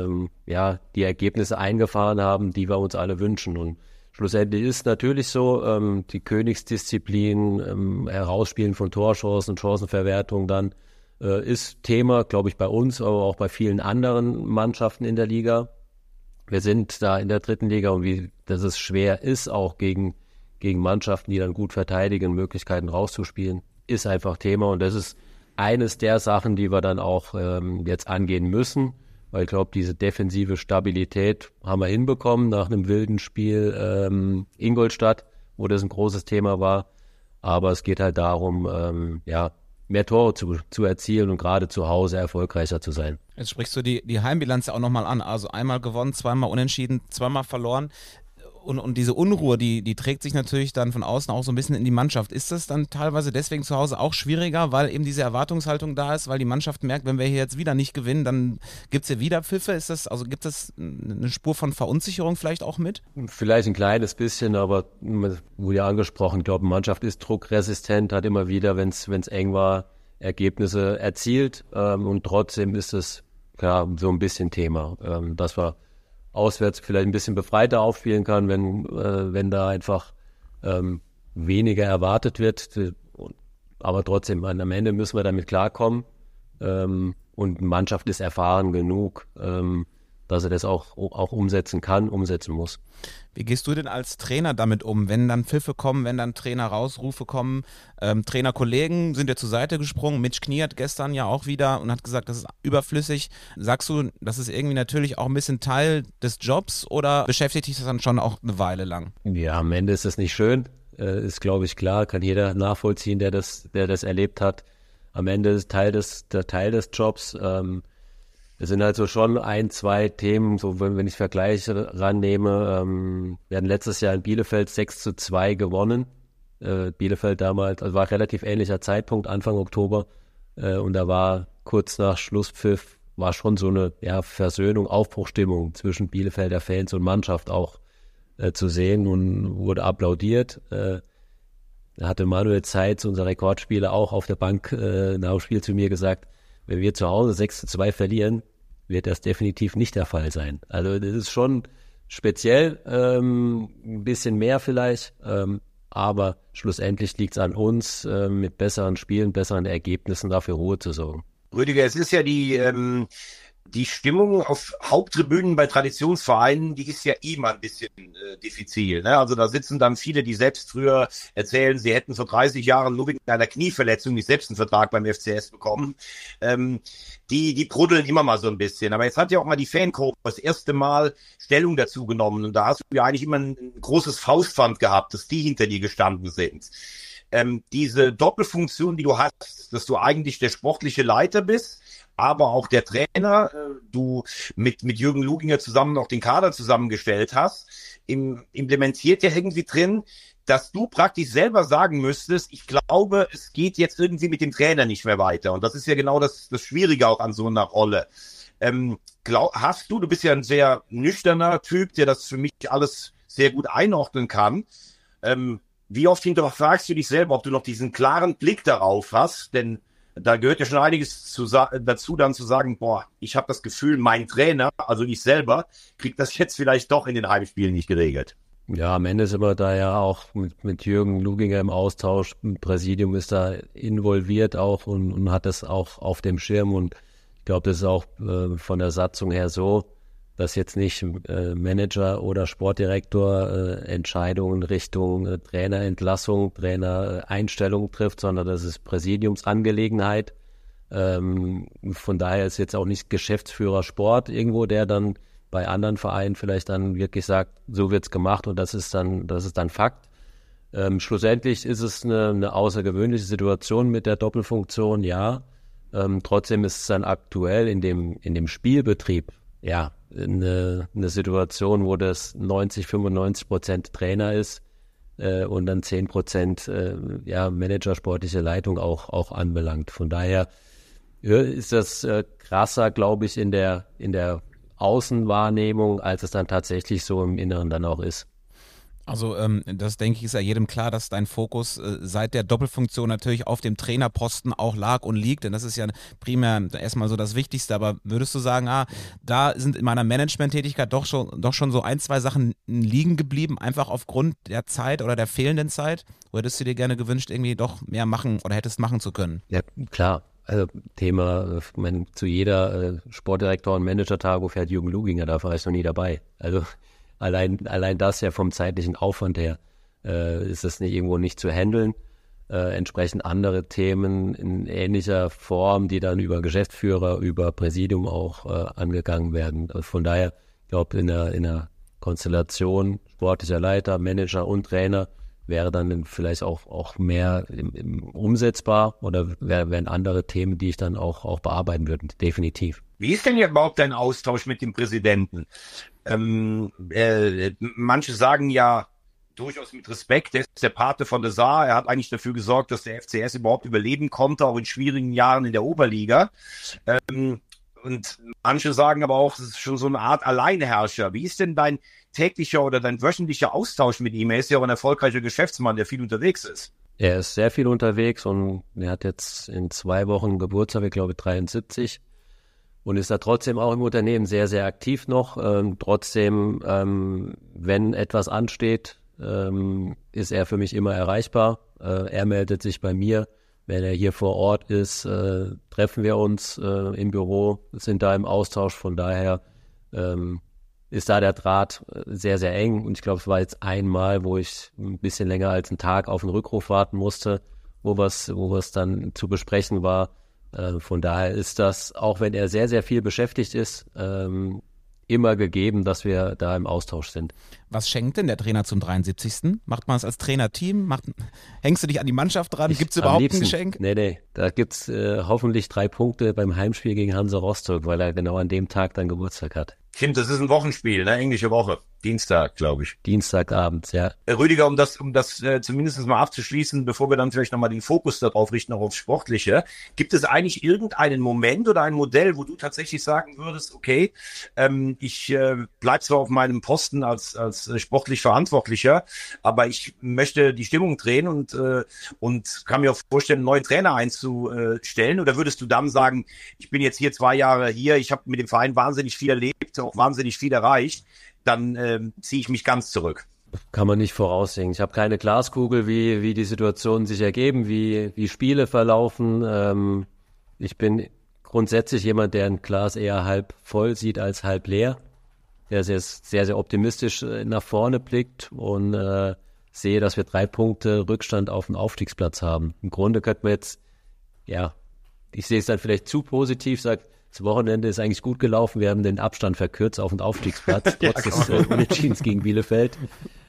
die Ergebnisse eingefahren haben, die wir uns alle wünschen. Und schlussendlich ist natürlich so, die Königsdisziplin, Herausspielen von Torchancen, Chancenverwertung dann ist Thema, glaube ich, bei uns, aber auch bei vielen anderen Mannschaften in der Liga. Wir sind da in der 3. Liga und dass es schwer ist, auch gegen Mannschaften, die dann gut verteidigen, Möglichkeiten rauszuspielen, ist einfach Thema. Und das ist eines der Sachen, die wir dann auch jetzt angehen müssen, weil ich glaube, diese defensive Stabilität haben wir hinbekommen nach einem wilden Spiel Ingolstadt, wo das ein großes Thema war. Aber es geht halt darum, mehr Tore zu erzielen und gerade zu Hause erfolgreicher zu sein. Jetzt sprichst du die Heimbilanz ja auch nochmal an. Also einmal gewonnen, zweimal unentschieden, zweimal verloren. Und diese Unruhe, die trägt sich natürlich dann von außen auch so ein bisschen in die Mannschaft. Ist das dann teilweise deswegen zu Hause auch schwieriger, weil eben diese Erwartungshaltung da ist, weil die Mannschaft merkt, wenn wir hier jetzt wieder nicht gewinnen, dann gibt es hier wieder Pfiffe? Gibt es eine Spur von Verunsicherung vielleicht auch mit? Vielleicht ein kleines bisschen, aber wurde ja angesprochen, ich glaube, die Mannschaft ist druckresistent, hat immer wieder, wenn es eng war, Ergebnisse erzielt. Und trotzdem ist es so ein bisschen Thema, dass wir auswärts vielleicht ein bisschen befreiter aufspielen kann, wenn da einfach weniger erwartet wird. Aber trotzdem, am Ende müssen wir damit klarkommen. Und die Mannschaft ist erfahren genug, dass er das auch umsetzen kann, umsetzen muss. Wie gehst du denn als Trainer damit um, wenn dann Pfiffe kommen, wenn dann Trainer-Rausrufe kommen? Trainerkollegen sind dir zur Seite gesprungen. Mitch Knie hat gestern ja auch wieder und hat gesagt, das ist überflüssig. Sagst du, das ist irgendwie natürlich auch ein bisschen Teil des Jobs oder beschäftigt dich das dann schon auch eine Weile lang? Ja, am Ende ist es nicht schön. Ist, glaube ich, klar, kann jeder nachvollziehen, der das erlebt hat. Am Ende ist Teil des Jobs. Es sind also schon 1, 2 Themen, so wenn ich Vergleiche rannehme. Wir hatten letztes Jahr in Bielefeld 6-2 gewonnen. Bielefeld damals, also war relativ ähnlicher Zeitpunkt, Anfang Oktober. Und da war kurz nach Schlusspfiff, war schon so eine Versöhnung, Aufbruchstimmung zwischen Bielefelder Fans und Mannschaft auch zu sehen und wurde applaudiert. Da hatte Manuel Zeitz, unser Rekordspieler, auch auf der Bank nach dem Spiel zu mir gesagt, wenn wir zu Hause 6-2 verlieren, wird das definitiv nicht der Fall sein. Also das ist schon speziell, ein bisschen mehr vielleicht, aber schlussendlich liegt es an uns, mit besseren Spielen, besseren Ergebnissen dafür Ruhe zu sorgen. Rüdiger, es ist ja die Stimmung auf Haupttribünen bei Traditionsvereinen, die ist ja immer ein bisschen diffizil. Ne? Also da sitzen dann viele, die selbst früher erzählen, sie hätten vor 30 Jahren nur wegen einer Knieverletzung nicht selbst einen Vertrag beim FCS bekommen. Die bruddeln immer mal so ein bisschen. Aber jetzt hat ja auch mal die Fankurve das erste Mal Stellung dazu genommen. Und da hast du ja eigentlich immer ein großes Faustpfand gehabt, dass die hinter dir gestanden sind. Diese Doppelfunktion, die du hast, dass du eigentlich der sportliche Leiter bist, aber auch der Trainer, du mit Jürgen Luginger zusammen noch den Kader zusammengestellt hast, implementiert ja irgendwie drin, dass du praktisch selber sagen müsstest, ich glaube, es geht jetzt irgendwie mit dem Trainer nicht mehr weiter. Und das ist ja genau das Schwierige auch an so einer Rolle. Du bist ja ein sehr nüchterner Typ, der das für mich alles sehr gut einordnen kann. Wie oft hinterfragst du dich selber, ob du noch diesen klaren Blick darauf hast? Denn da gehört ja schon einiges dazu, dann zu sagen, ich habe das Gefühl, mein Trainer, also ich selber, kriegt das jetzt vielleicht doch in den Heimspielen nicht geregelt. Ja, am Ende sind wir da ja auch mit Jürgen Luginger im Austausch. Ein Präsidium ist da involviert auch und hat das auch auf dem Schirm. Und ich glaube, das ist auch von der Satzung her so, dass jetzt nicht Manager oder Sportdirektor Entscheidungen Richtung Trainerentlassung, Trainereinstellung trifft, sondern das ist Präsidiumsangelegenheit. Von daher ist jetzt auch nicht Geschäftsführer Sport irgendwo, der dann bei anderen Vereinen vielleicht dann wirklich sagt, so wird's gemacht und das ist dann Fakt. Schlussendlich ist es eine außergewöhnliche Situation mit der Doppelfunktion, ja. Trotzdem ist es dann aktuell in dem Spielbetrieb, ja, eine Situation, wo das 90-95% Trainer ist und dann 10% Manager, sportliche Leitung auch anbelangt. Von daher ist das krasser, glaube ich, in der Außenwahrnehmung, als es dann tatsächlich so im Inneren dann auch ist. Also das denke ich ist ja jedem klar, dass dein Fokus seit der Doppelfunktion natürlich auf dem Trainerposten auch lag und liegt, denn das ist ja primär erstmal so das Wichtigste, aber würdest du sagen, da sind in meiner Management-Tätigkeit doch schon so 1, 2 Sachen liegen geblieben, einfach aufgrund der Zeit oder der fehlenden Zeit? Oder hättest du dir gerne gewünscht, irgendwie doch mehr machen oder hättest machen zu können? Ja, klar. Also Thema, ich meine, zu jeder Sportdirektor- und Manager-Tagung fährt Jürgen Luginger, da war ich noch nie dabei. Also allein das ja vom zeitlichen Aufwand her ist das irgendwo nicht zu handeln. Entsprechend andere Themen in ähnlicher Form, die dann über Geschäftsführer, über Präsidium auch angegangen werden. Also von daher, ich glaube, in einer Konstellation sportlicher Leiter, Manager und Trainer wäre dann vielleicht auch mehr umsetzbar oder wären andere Themen, die ich dann auch bearbeiten würde, definitiv. Wie ist denn überhaupt dein Austausch mit dem Präsidenten? Manche sagen ja durchaus mit Respekt, der ist der Pate von der Saar, er hat eigentlich dafür gesorgt, dass der FCS überhaupt überleben konnte, auch in schwierigen Jahren in der Oberliga. Und manche sagen aber auch, es ist schon so eine Art Alleinherrscher. Wie ist denn dein täglicher oder dein wöchentlicher Austausch mit ihm? Er ist ja auch ein erfolgreicher Geschäftsmann, der viel unterwegs ist. Er ist sehr viel unterwegs und er hat jetzt in 2 Wochen Geburtstag, ich glaube 73. Und ist da trotzdem auch im Unternehmen sehr, sehr aktiv noch. Trotzdem, wenn etwas ansteht, ist er für mich immer erreichbar. Er meldet sich bei mir. Wenn er hier vor Ort ist, treffen wir uns im Büro, sind da im Austausch. Von daher ist da der Draht sehr, sehr eng. Und ich glaube, es war jetzt einmal, wo ich ein bisschen länger als einen Tag auf einen Rückruf warten musste, wo was dann zu besprechen war. Von daher ist das, auch wenn er sehr, sehr viel beschäftigt ist, immer gegeben, dass wir da im Austausch sind. Was schenkt denn der Trainer zum 73.? Macht man es als Trainerteam? Hängst du dich an die Mannschaft dran? Gibt es überhaupt ein Geschenk? Nee, da gibt's hoffentlich 3 Punkte beim Heimspiel gegen Hansa Rostock, weil er genau an dem Tag dann Geburtstag hat. Stimmt, das ist ein Wochenspiel, ne? Englische Woche. Dienstag, glaube ich. Dienstagabend, ja. Rüdiger, um das zumindest mal abzuschließen, bevor wir dann vielleicht nochmal den Fokus darauf richten, auch aufs Sportliche. Gibt es eigentlich irgendeinen Moment oder ein Modell, wo du tatsächlich sagen würdest, okay, ich bleib zwar auf meinem Posten als sportlich Verantwortlicher, aber ich möchte die Stimmung drehen und kann mir auch vorstellen, einen neuen Trainer einzustellen? Oder würdest du dann sagen, ich bin jetzt hier 2 Jahre hier, ich habe mit dem Verein wahnsinnig viel erlebt, auch wahnsinnig viel erreicht, dann ziehe ich mich ganz zurück? Kann man nicht voraussehen. Ich habe keine Glaskugel, wie die Situationen sich ergeben, wie Spiele verlaufen. Ich bin grundsätzlich jemand, der ein Glas eher halb voll sieht als halb leer, der sehr, sehr optimistisch nach vorne blickt und sehe, dass wir 3 Punkte Rückstand auf den Aufstiegsplatz haben. Im Grunde könnte man jetzt, ich sehe es dann vielleicht zu positiv, sage, das Wochenende ist eigentlich gut gelaufen, wir haben den Abstand verkürzt auf den Aufstiegsplatz, trotz des Unentschiedens gegen Bielefeld.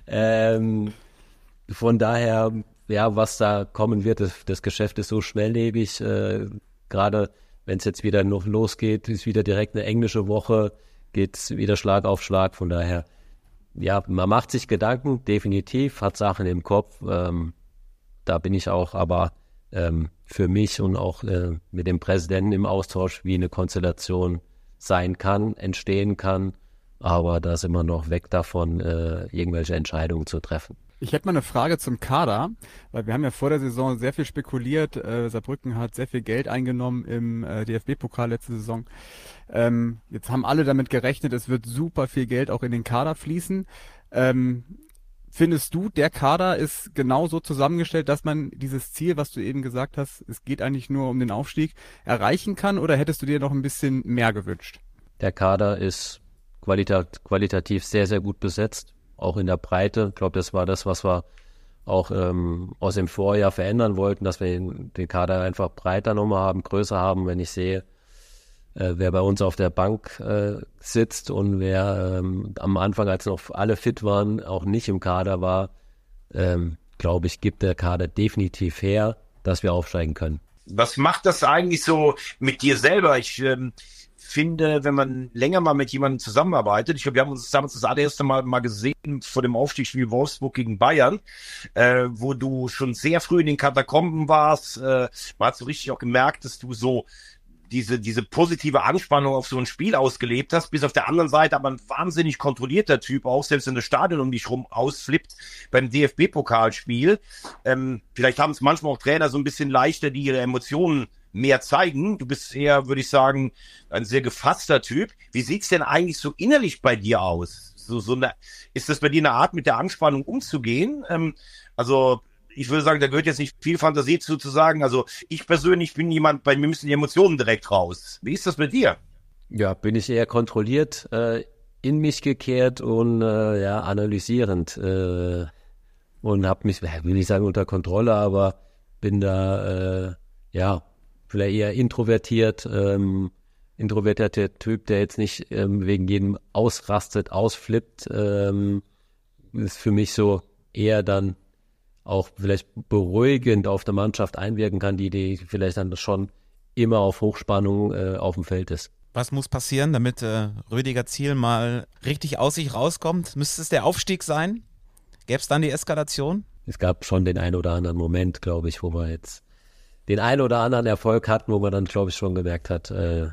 Von daher, was da kommen wird, das Geschäft ist so schnelllebig, gerade wenn es jetzt wieder noch losgeht, ist wieder direkt eine englische Woche, geht's wieder Schlag auf Schlag, von daher, man macht sich Gedanken, definitiv, hat Sachen im Kopf, da bin ich auch aber für mich und auch mit dem Präsidenten im Austausch, wie eine Konstellation sein kann, entstehen kann, aber da sind wir noch weg davon, irgendwelche Entscheidungen zu treffen. Ich hätte mal eine Frage zum Kader, weil wir haben ja vor der Saison sehr viel spekuliert. Saarbrücken hat sehr viel Geld eingenommen im DFB-Pokal letzte Saison. Jetzt haben alle damit gerechnet, es wird super viel Geld auch in den Kader fließen. Findest du, der Kader ist genau so zusammengestellt, dass man dieses Ziel, was du eben gesagt hast, es geht eigentlich nur um den Aufstieg, erreichen kann, oder hättest du dir noch ein bisschen mehr gewünscht? Der Kader ist qualitativ sehr, sehr gut besetzt, auch in der Breite. Ich glaube, das war das, was wir auch aus dem Vorjahr verändern wollten, dass wir den Kader einfach breiter nochmal haben, größer haben. Wenn ich sehe, wer bei uns auf der Bank sitzt und wer am Anfang, als noch alle fit waren, auch nicht im Kader war, glaube ich, gibt der Kader definitiv her, dass wir aufsteigen können. Was macht das eigentlich so mit dir selber? Ich finde, wenn man länger mal mit jemandem zusammenarbeitet, ich glaube, wir haben uns damals das allererste Mal gesehen vor dem Aufstiegsspiel Wolfsburg gegen Bayern, wo du schon sehr früh in den Katakomben warst. Man hat so richtig auch gemerkt, dass du so diese positive Anspannung auf so ein Spiel ausgelebt hast, bis auf der anderen Seite aber ein wahnsinnig kontrollierter Typ auch, selbst wenn das Stadion um dich rum ausflippt beim DFB-Pokalspiel. Vielleicht haben es manchmal auch Trainer so ein bisschen leichter, die ihre Emotionen mehr zeigen. Du bist eher, würde ich sagen, ein sehr gefasster Typ. Wie sieht's denn eigentlich so innerlich bei dir aus? Ist das bei dir eine Art, mit der Anspannung umzugehen? Also ich würde sagen, da gehört jetzt nicht viel Fantasie zu sagen. Also ich persönlich bin jemand, bei mir müssen die Emotionen direkt raus. Wie ist das bei dir? Ja, bin ich eher kontrolliert, in mich gekehrt und analysierend und habe mich, will nicht sagen unter Kontrolle, aber bin da vielleicht eher introvertierter Typ, der jetzt nicht wegen jedem ausrastet, ausflippt, ist für mich so eher dann auch vielleicht beruhigend auf der Mannschaft einwirken kann, die vielleicht dann schon immer auf Hochspannung auf dem Feld ist. Was muss passieren, damit Rüdiger Ziel mal richtig aus sich rauskommt? Müsste es der Aufstieg sein? Gäbe es dann die Eskalation? Es gab schon den einen oder anderen Moment, glaube ich, wo wir jetzt den einen oder anderen Erfolg hatten, wo man dann, glaube ich, schon gemerkt hat,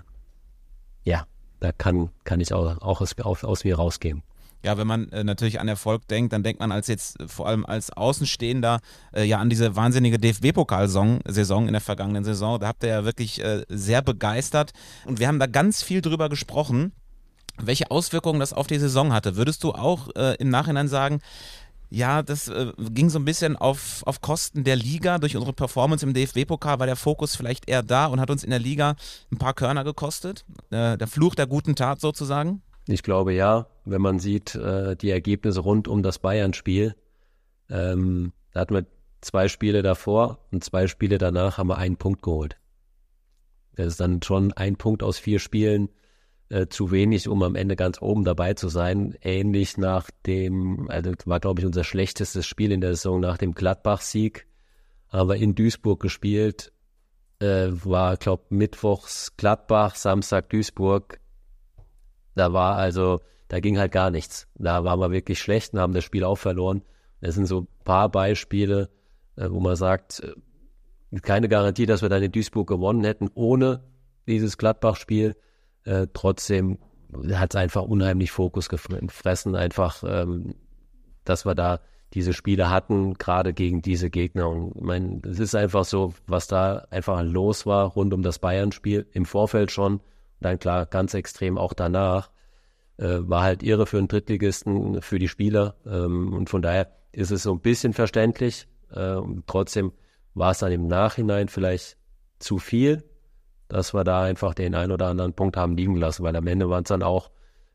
da kann ich auch aus mir rausgehen. Ja, wenn man natürlich an Erfolg denkt, dann denkt man vor allem als Außenstehender an diese wahnsinnige DFB-Pokalsaison in der vergangenen Saison. Da habt ihr ja wirklich sehr begeistert und wir haben da ganz viel drüber gesprochen, welche Auswirkungen das auf die Saison hatte. Würdest du auch im Nachhinein sagen, ja, das ging so ein bisschen auf Kosten der Liga. Durch unsere Performance im DFB-Pokal war der Fokus vielleicht eher da und hat uns in der Liga ein paar Körner gekostet? Der Fluch der guten Tat sozusagen? Ich glaube ja, wenn man sieht, die Ergebnisse rund um das Bayern-Spiel, da hatten wir 2 Spiele davor und 2 Spiele danach haben wir 1 Punkt geholt. Das ist dann schon 1 Punkt aus 4 Spielen zu wenig, um am Ende ganz oben dabei zu sein. Ähnlich war glaube ich unser schlechtestes Spiel in der Saison nach dem Gladbach-Sieg, haben wir in Duisburg gespielt, war glaube Mittwochs Gladbach, Samstag Duisburg. Da ging halt gar nichts. Da waren wir wirklich schlecht und haben das Spiel auch verloren. Das sind so ein paar Beispiele, wo man sagt, keine Garantie, dass wir dann in Duisburg gewonnen hätten ohne dieses Gladbach-Spiel. Trotzdem hat es einfach unheimlich Fokus gefressen, einfach, dass wir da diese Spiele hatten, gerade gegen diese Gegner. Und ich meine, es ist einfach so, was da einfach los war rund um das Bayern-Spiel, im Vorfeld schon. Dann klar, ganz extrem auch danach, war halt irre für einen Drittligisten, für die Spieler. Und von daher ist es so ein bisschen verständlich. Trotzdem war es dann im Nachhinein vielleicht zu viel, dass wir da einfach den einen oder anderen Punkt haben liegen lassen, weil am Ende waren es dann auch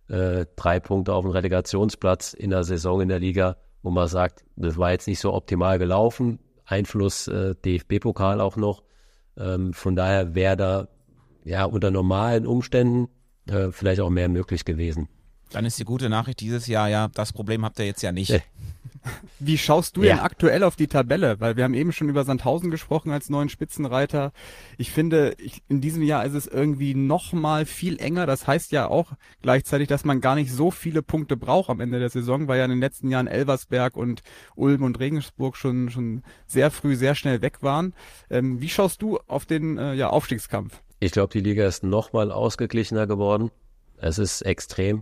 3 Punkte auf dem Relegationsplatz in der Saison in der Liga, wo man sagt, das war jetzt nicht so optimal gelaufen. Einfluss DFB-Pokal auch noch. Von daher wäre da unter normalen Umständen vielleicht auch mehr möglich gewesen. Dann ist die gute Nachricht dieses Jahr, das Problem habt ihr jetzt ja nicht. Wie schaust du denn aktuell auf die Tabelle? Weil wir haben eben schon über Sandhausen gesprochen als neuen Spitzenreiter. Ich finde, in diesem Jahr ist es irgendwie noch mal viel enger. Das heißt ja auch gleichzeitig, dass man gar nicht so viele Punkte braucht am Ende der Saison, weil ja in den letzten Jahren Elversberg und Ulm und Regensburg schon sehr früh, sehr schnell weg waren. Wie schaust du auf den Aufstiegskampf? Ich glaube, die Liga ist noch mal ausgeglichener geworden. Es ist extrem.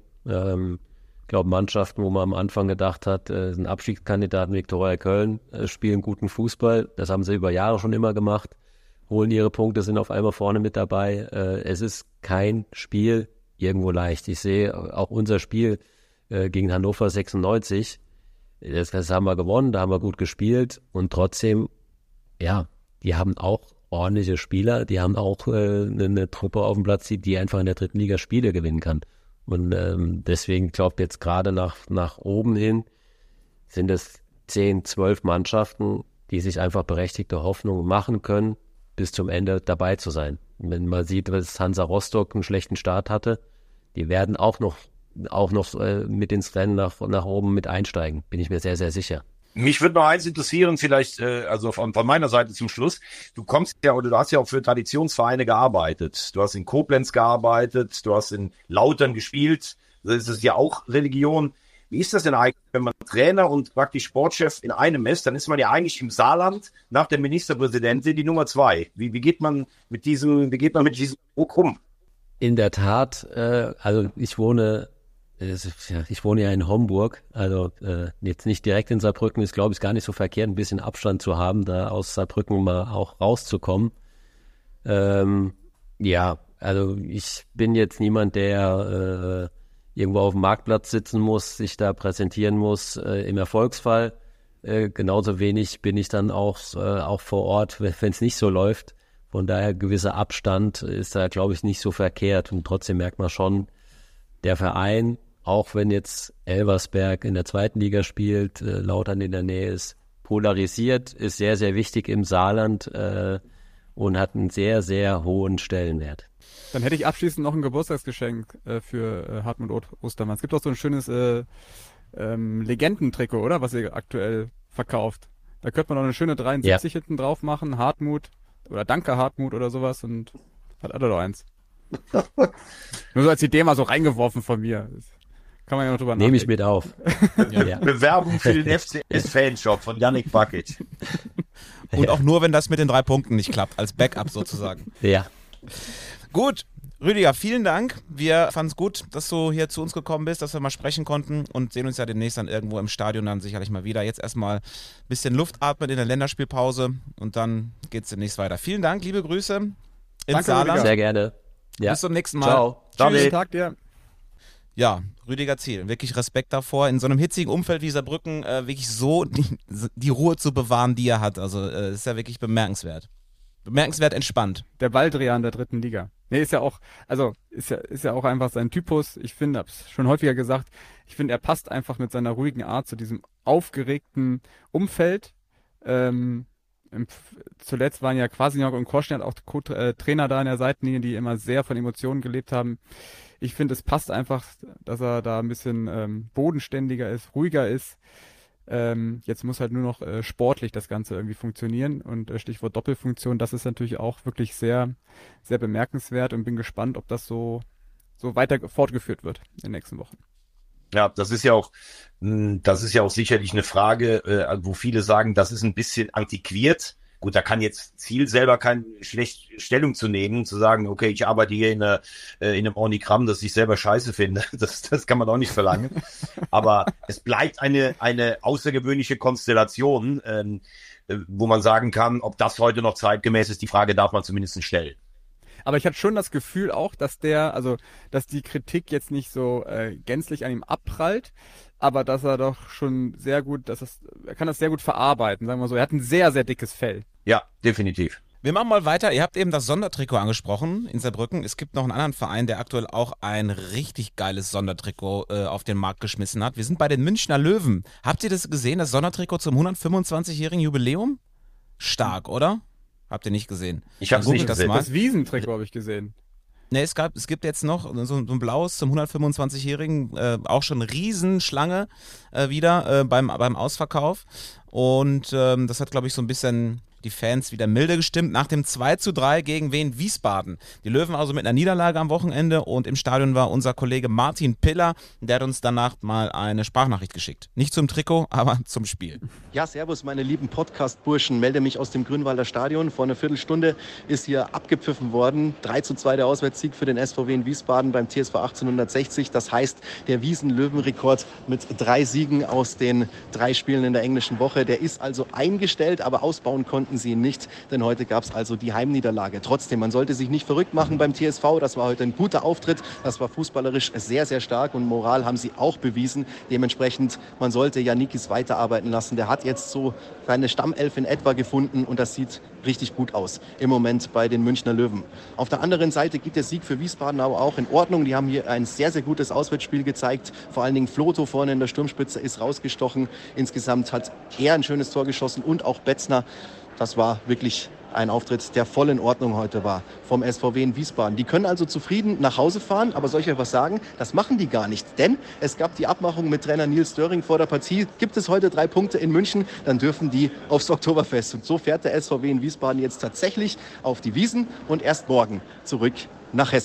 Ich glaube, Mannschaften, wo man am Anfang gedacht hat, sind Abstiegskandidaten, Viktoria Köln, spielen guten Fußball. Das haben sie über Jahre schon immer gemacht, holen ihre Punkte, sind auf einmal vorne mit dabei. Es ist kein Spiel irgendwo leicht. Ich sehe auch unser Spiel gegen Hannover 96, das haben wir gewonnen, da haben wir gut gespielt und trotzdem, die haben auch ordentliche Spieler, die haben auch eine Truppe auf dem Platz, die einfach in der 3. Liga Spiele gewinnen kann. Und deswegen glaubt jetzt gerade nach oben hin sind es 10, 12 Mannschaften, die sich einfach berechtigte Hoffnung machen können, bis zum Ende dabei zu sein. Und wenn man sieht, dass Hansa Rostock einen schlechten Start hatte, die werden auch noch mit ins Rennen nach oben mit einsteigen, bin ich mir sehr, sehr sicher. Mich würde noch eins interessieren, vielleicht, also von meiner Seite zum Schluss. Du hast ja auch für Traditionsvereine gearbeitet. Du hast in Koblenz gearbeitet, du hast in Lautern gespielt. Das ist ja auch Religion. Wie ist das denn eigentlich, wenn man Trainer und praktisch Sportchef in einem ist? Dann ist man ja eigentlich im Saarland nach der Ministerpräsidentin die Nummer 2. Wie geht man mit diesem Druck rum? In der Tat, also ich wohne ja in Homburg, also jetzt nicht direkt in Saarbrücken, ist glaube ich gar nicht so verkehrt, ein bisschen Abstand zu haben, da aus Saarbrücken mal auch rauszukommen. Ja, also ich bin jetzt niemand, der irgendwo auf dem Marktplatz sitzen muss, sich da präsentieren muss im Erfolgsfall. Genauso wenig bin ich dann auch vor Ort, wenn es nicht so läuft. Von daher gewisser Abstand ist da, glaube ich, nicht so verkehrt. Und trotzdem merkt man schon, der Verein, auch wenn jetzt Elversberg in der 2. Liga spielt, Lautern in der Nähe ist, polarisiert, ist sehr, sehr wichtig im Saarland und hat einen sehr, sehr hohen Stellenwert. Dann hätte ich abschließend noch ein Geburtstagsgeschenk für Hartmut Ostermann. Es gibt auch so ein schönes Legendentrikot, oder? Was ihr aktuell verkauft. Da könnte man noch eine schöne 73 hinten drauf machen. Hartmut oder Danke Hartmut oder sowas, und hat er doch eins. Nur so als Idee mal so reingeworfen von mir. Das kann man ja noch drüber nachdenken. Nehme ich mit auf. Ja. Bewerbung für den FCS-Fanshop von Yannick Bakic. Und auch nur, wenn das mit den 3 Punkten nicht klappt, als Backup sozusagen. Ja. Gut, Rüdiger, vielen Dank. Wir fanden es gut, dass du hier zu uns gekommen bist, dass wir mal sprechen konnten und sehen uns ja demnächst dann irgendwo im Stadion dann sicherlich mal wieder. Jetzt erstmal ein bisschen Luft atmen in der Länderspielpause und dann geht es demnächst weiter. Vielen Dank, liebe Grüße ins Saarland. Rüdiger. Sehr gerne. Ja. Bis zum nächsten Mal. Ciao. Schönen Tag dir. Ja, Rüdiger Ziel, wirklich Respekt davor, in so einem hitzigen Umfeld wie Saarbrücken wirklich so die Ruhe zu bewahren, die er hat. Also ist ja wirklich bemerkenswert. Bemerkenswert entspannt. Der Baldrian in der 3. Liga. Nee, ist ja auch einfach sein Typus. Ich finde, hab's schon häufiger gesagt, ich finde, er passt einfach mit seiner ruhigen Art zu diesem aufgeregten Umfeld. Zuletzt waren ja Kwasniok und Koschniat auch Trainer da in der Seitenlinie, die immer sehr von Emotionen gelebt haben. Ich finde, es passt einfach, dass er da ein bisschen bodenständiger ist, ruhiger ist. Jetzt muss halt nur noch sportlich das Ganze irgendwie funktionieren, und Stichwort Doppelfunktion, das ist natürlich auch wirklich sehr, sehr bemerkenswert, und bin gespannt, ob das so weiter fortgeführt wird in den nächsten Wochen. Ja, das ist ja auch sicherlich eine Frage, wo viele sagen, das ist ein bisschen antiquiert. Gut, da kann jetzt Ziel selber keine schlechte Stellung zu nehmen, zu sagen, okay, ich arbeite hier in einem Organigramm, das ich selber scheiße finde. Das kann man auch nicht verlangen. Aber es bleibt eine außergewöhnliche Konstellation, wo man sagen kann, ob das heute noch zeitgemäß ist, die Frage darf man zumindest stellen. Aber ich hatte schon das Gefühl auch, dass die Kritik jetzt nicht so gänzlich an ihm abprallt, aber dass er doch schon sehr gut, er kann das sehr gut verarbeiten, sagen wir so. Er hat ein sehr, sehr dickes Fell. Ja, definitiv. Wir machen mal weiter. Ihr habt eben das Sondertrikot angesprochen in Saarbrücken. Es gibt noch einen anderen Verein, der aktuell auch ein richtig geiles Sondertrikot auf den Markt geschmissen hat. Wir sind bei den Münchner Löwen. Habt ihr das gesehen, das Sondertrikot zum 125-jährigen Jubiläum? Stark, oder? Habt ihr nicht gesehen? Ich habe es nicht gesehen. Das Wiesentrikot habe ich gesehen. Ne, es gibt jetzt noch so ein blaues zum 125-jährigen, auch schon eine Riesenschlange wieder beim Ausverkauf. Und das hat, glaube ich, so ein bisschen die Fans wieder milde gestimmt nach dem 2:3 gegen Wien Wiesbaden. Die Löwen also mit einer Niederlage am Wochenende, und im Stadion war unser Kollege Martin Piller, der hat uns danach mal eine Sprachnachricht geschickt. Nicht zum Trikot, aber zum Spiel. Ja, servus meine lieben Podcast-Burschen, melde mich aus dem Grünwalder Stadion. Vor einer Viertelstunde ist hier abgepfiffen worden. 3:2 der Auswärtssieg für den SVW in Wiesbaden beim TSV 1860. Das heißt, der Wiesen-Löwen-Rekord mit 3 Siegen aus den 3 Spielen in der englischen Woche, der ist also eingestellt, aber ausbauen konnten sie ihn nicht, denn heute gab es also die Heimniederlage. Trotzdem, man sollte sich nicht verrückt machen beim TSV, das war heute ein guter Auftritt, das war fußballerisch sehr, sehr stark, und Moral haben sie auch bewiesen. Dementsprechend, man sollte Janikis weiterarbeiten lassen. Der hat jetzt so seine Stammelf in etwa gefunden, und das sieht richtig gut aus im Moment bei den Münchner Löwen. Auf der anderen Seite geht der Sieg für Wiesbaden aber auch in Ordnung. Die haben hier ein sehr, sehr gutes Auswärtsspiel gezeigt. Vor allen Dingen Floto vorne in der Sturmspitze ist rausgestochen. Insgesamt hat er ein schönes Tor geschossen, und auch Betzner. Das war wirklich ein Auftritt, der voll in Ordnung heute war vom SVW in Wiesbaden. Die können also zufrieden nach Hause fahren, aber soll ich euch was sagen? Das machen die gar nicht, denn es gab die Abmachung mit Trainer Nils Döring vor der Partie. Gibt es heute 3 Punkte in München, dann dürfen die aufs Oktoberfest. Und so fährt der SVW in Wiesbaden jetzt tatsächlich auf die Wiesn und erst morgen zurück nach Hessen.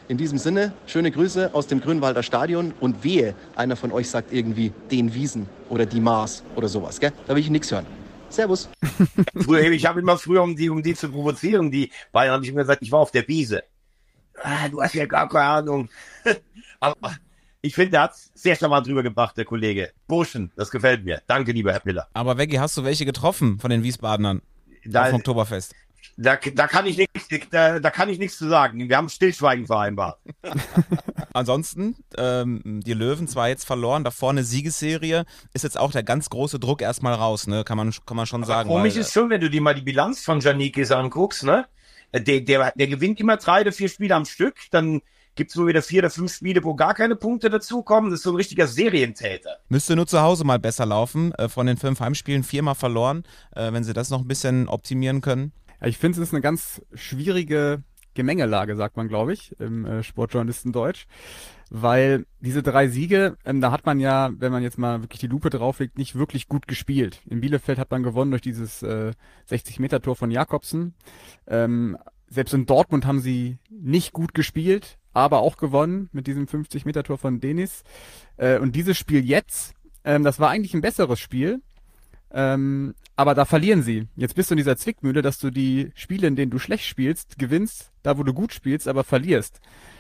In diesem Sinne, schöne Grüße aus dem Grünwalder Stadion und wehe, einer von euch sagt irgendwie den Wiesen oder die Maas oder sowas, gell? Da will ich nichts hören. Servus. Ich habe immer früher, um die zu provozieren, die Bayern, habe ich immer gesagt, ich war auf der Wiese. Du hast ja gar keine Ahnung. Aber ich finde, der hat es sehr charmant drüber gebracht, der Kollege. Burschen, das gefällt mir. Danke, lieber Herr Piller. Aber Veggie, hast du welche getroffen von den Wiesbadenern auf dem Oktoberfest? Da kann ich nichts zu sagen. Wir haben Stillschweigen vereinbart. Ansonsten, die Löwen zwar jetzt verloren, da vorne Siegesserie, ist jetzt auch der ganz große Druck erstmal raus, ne? Kann man schon sagen. Komisch ist schon, wenn du dir mal die Bilanz von Giannikis anguckst, ne? Der gewinnt immer 3 oder 4 Spiele am Stück, dann gibt's nur wieder 4 oder 5 Spiele, wo gar keine Punkte dazukommen. Das ist so ein richtiger Serientäter. Müsste nur zu Hause mal besser laufen. Von den 5 Heimspielen 4-mal verloren. Wenn sie das noch ein bisschen optimieren können. Ich finde, es ist eine ganz schwierige Gemengelage, sagt man, glaube ich, im Sportjournalistendeutsch. Weil diese 3 Siege, da hat man ja, wenn man jetzt mal wirklich die Lupe drauflegt, nicht wirklich gut gespielt. In Bielefeld hat man gewonnen durch dieses 60-Meter-Tor von Jakobsen. Selbst in Dortmund haben sie nicht gut gespielt, aber auch gewonnen mit diesem 50-Meter-Tor von Denis. Und dieses Spiel jetzt, das war eigentlich ein besseres Spiel. Aber da verlieren sie. Jetzt bist du in dieser Zwickmühle, dass du die Spiele, in denen du schlecht spielst, gewinnst, da wo du gut spielst, aber verlierst.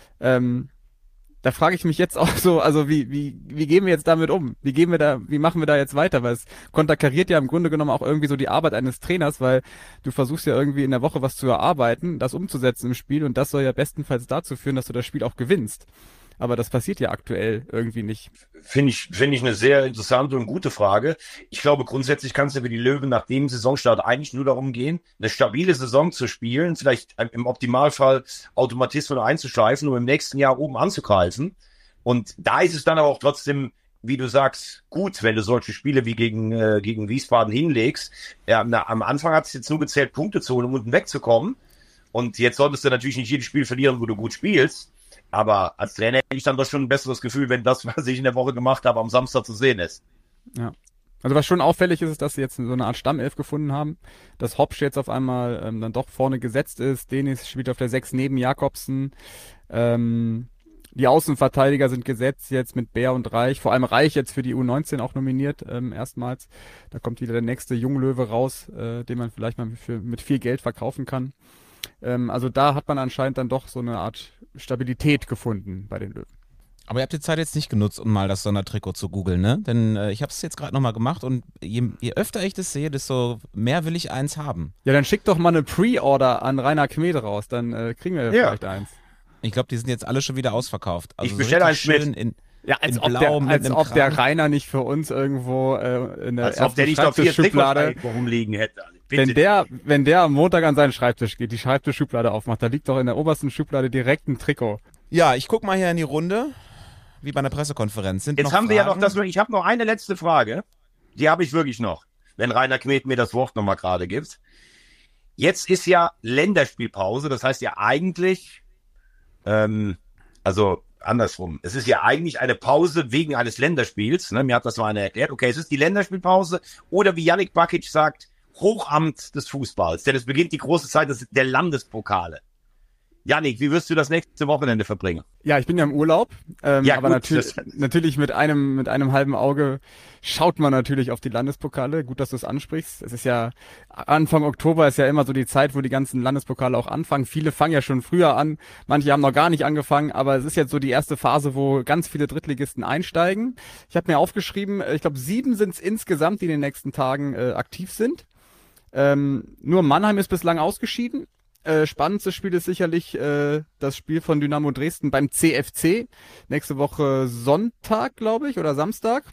Da frage ich mich jetzt auch so, also wie gehen wir jetzt damit um? Wie machen wir da jetzt weiter? Weil es konterkariert ja im Grunde genommen auch irgendwie so die Arbeit eines Trainers, weil du versuchst ja irgendwie in der Woche was zu erarbeiten, das umzusetzen im Spiel und das soll ja bestenfalls dazu führen, dass du das Spiel auch gewinnst. Aber das passiert ja aktuell irgendwie nicht. Finde ich eine sehr interessante und gute Frage. Ich glaube, grundsätzlich kann es ja für die Löwen nach dem Saisonstart eigentlich nur darum gehen, eine stabile Saison zu spielen, vielleicht im Optimalfall Automatismen einzuschleifen, um im nächsten Jahr oben anzugreifen. Und da ist es dann aber auch trotzdem, wie du sagst, gut, wenn du solche Spiele wie gegen Wiesbaden hinlegst. Ja, am Anfang hat es jetzt nur gezählt, Punkte zu holen, um unten wegzukommen. Und jetzt solltest du natürlich nicht jedes Spiel verlieren, wo du gut spielst. Aber als Trainer hätte ich dann doch schon ein besseres Gefühl, wenn das, was ich in der Woche gemacht habe, am Samstag zu sehen ist. Ja. Also was schon auffällig ist, dass sie jetzt so eine Art Stammelf gefunden haben, dass Hopsch jetzt auf einmal dann doch vorne gesetzt ist. Denis spielt auf der 6 neben Jakobsen. Die Außenverteidiger sind gesetzt jetzt mit Bär und Reich. Vor allem Reich jetzt für die U19 auch nominiert, erstmals. Da kommt wieder der nächste Junglöwe raus, den man vielleicht mal mit viel Geld verkaufen kann. Also da hat man anscheinend dann doch so eine Art Stabilität gefunden bei den Löwen. Aber ihr habt die Zeit jetzt nicht genutzt, um mal das Sondertrikot zu googeln, ne? Denn ich habe es jetzt gerade nochmal gemacht und je öfter ich das sehe, desto mehr will ich eins haben. Ja, dann schickt doch mal eine Pre-Order an Rainer Kmet raus, dann kriegen wir vielleicht eins. Ich glaube, die sind jetzt alle schon wieder ausverkauft. Also ich bestelle eins schön mit. Als ob der Rainer nicht für uns irgendwo in der ersten Schreibtischschublade rumliegen hätte. Wenn der am Montag an seinen Schreibtisch geht, die Schreibtischschublade aufmacht, da liegt doch in der obersten Schublade direkt ein Trikot. Ja, ich guck mal hier in die Runde, wie bei einer Pressekonferenz. Jetzt haben wir ja noch ich habe noch eine letzte Frage, die habe ich wirklich noch, wenn Rainer Kmet mir das Wort nochmal gerade gibt. Jetzt ist ja Länderspielpause, das heißt ja eigentlich, andersrum. Es ist ja eigentlich eine Pause wegen eines Länderspiels. Ne? Mir hat das mal einer erklärt. Okay, es ist die Länderspielpause oder wie Yannick Bakic sagt, Hochamt des Fußballs. Denn es beginnt die große Zeit der Landespokale. Yannick, wie wirst du das nächste Wochenende verbringen? Ja, ich bin ja im Urlaub, aber gut, natürlich mit einem halben Auge schaut man natürlich auf die Landespokale. Gut, dass du es ansprichst. Es ist ja Anfang Oktober ist ja immer so die Zeit, wo die ganzen Landespokale auch anfangen. Viele fangen ja schon früher an, manche haben noch gar nicht angefangen, aber es ist jetzt so die erste Phase, wo ganz viele Drittligisten einsteigen. Ich habe mir aufgeschrieben, ich glaube 7 sind es insgesamt, die in den nächsten Tagen aktiv sind. Nur Mannheim ist bislang ausgeschieden. Spannendstes Spiel ist sicherlich das Spiel von Dynamo Dresden beim CFC. Nächste Woche Sonntag, glaube ich, oder Samstag.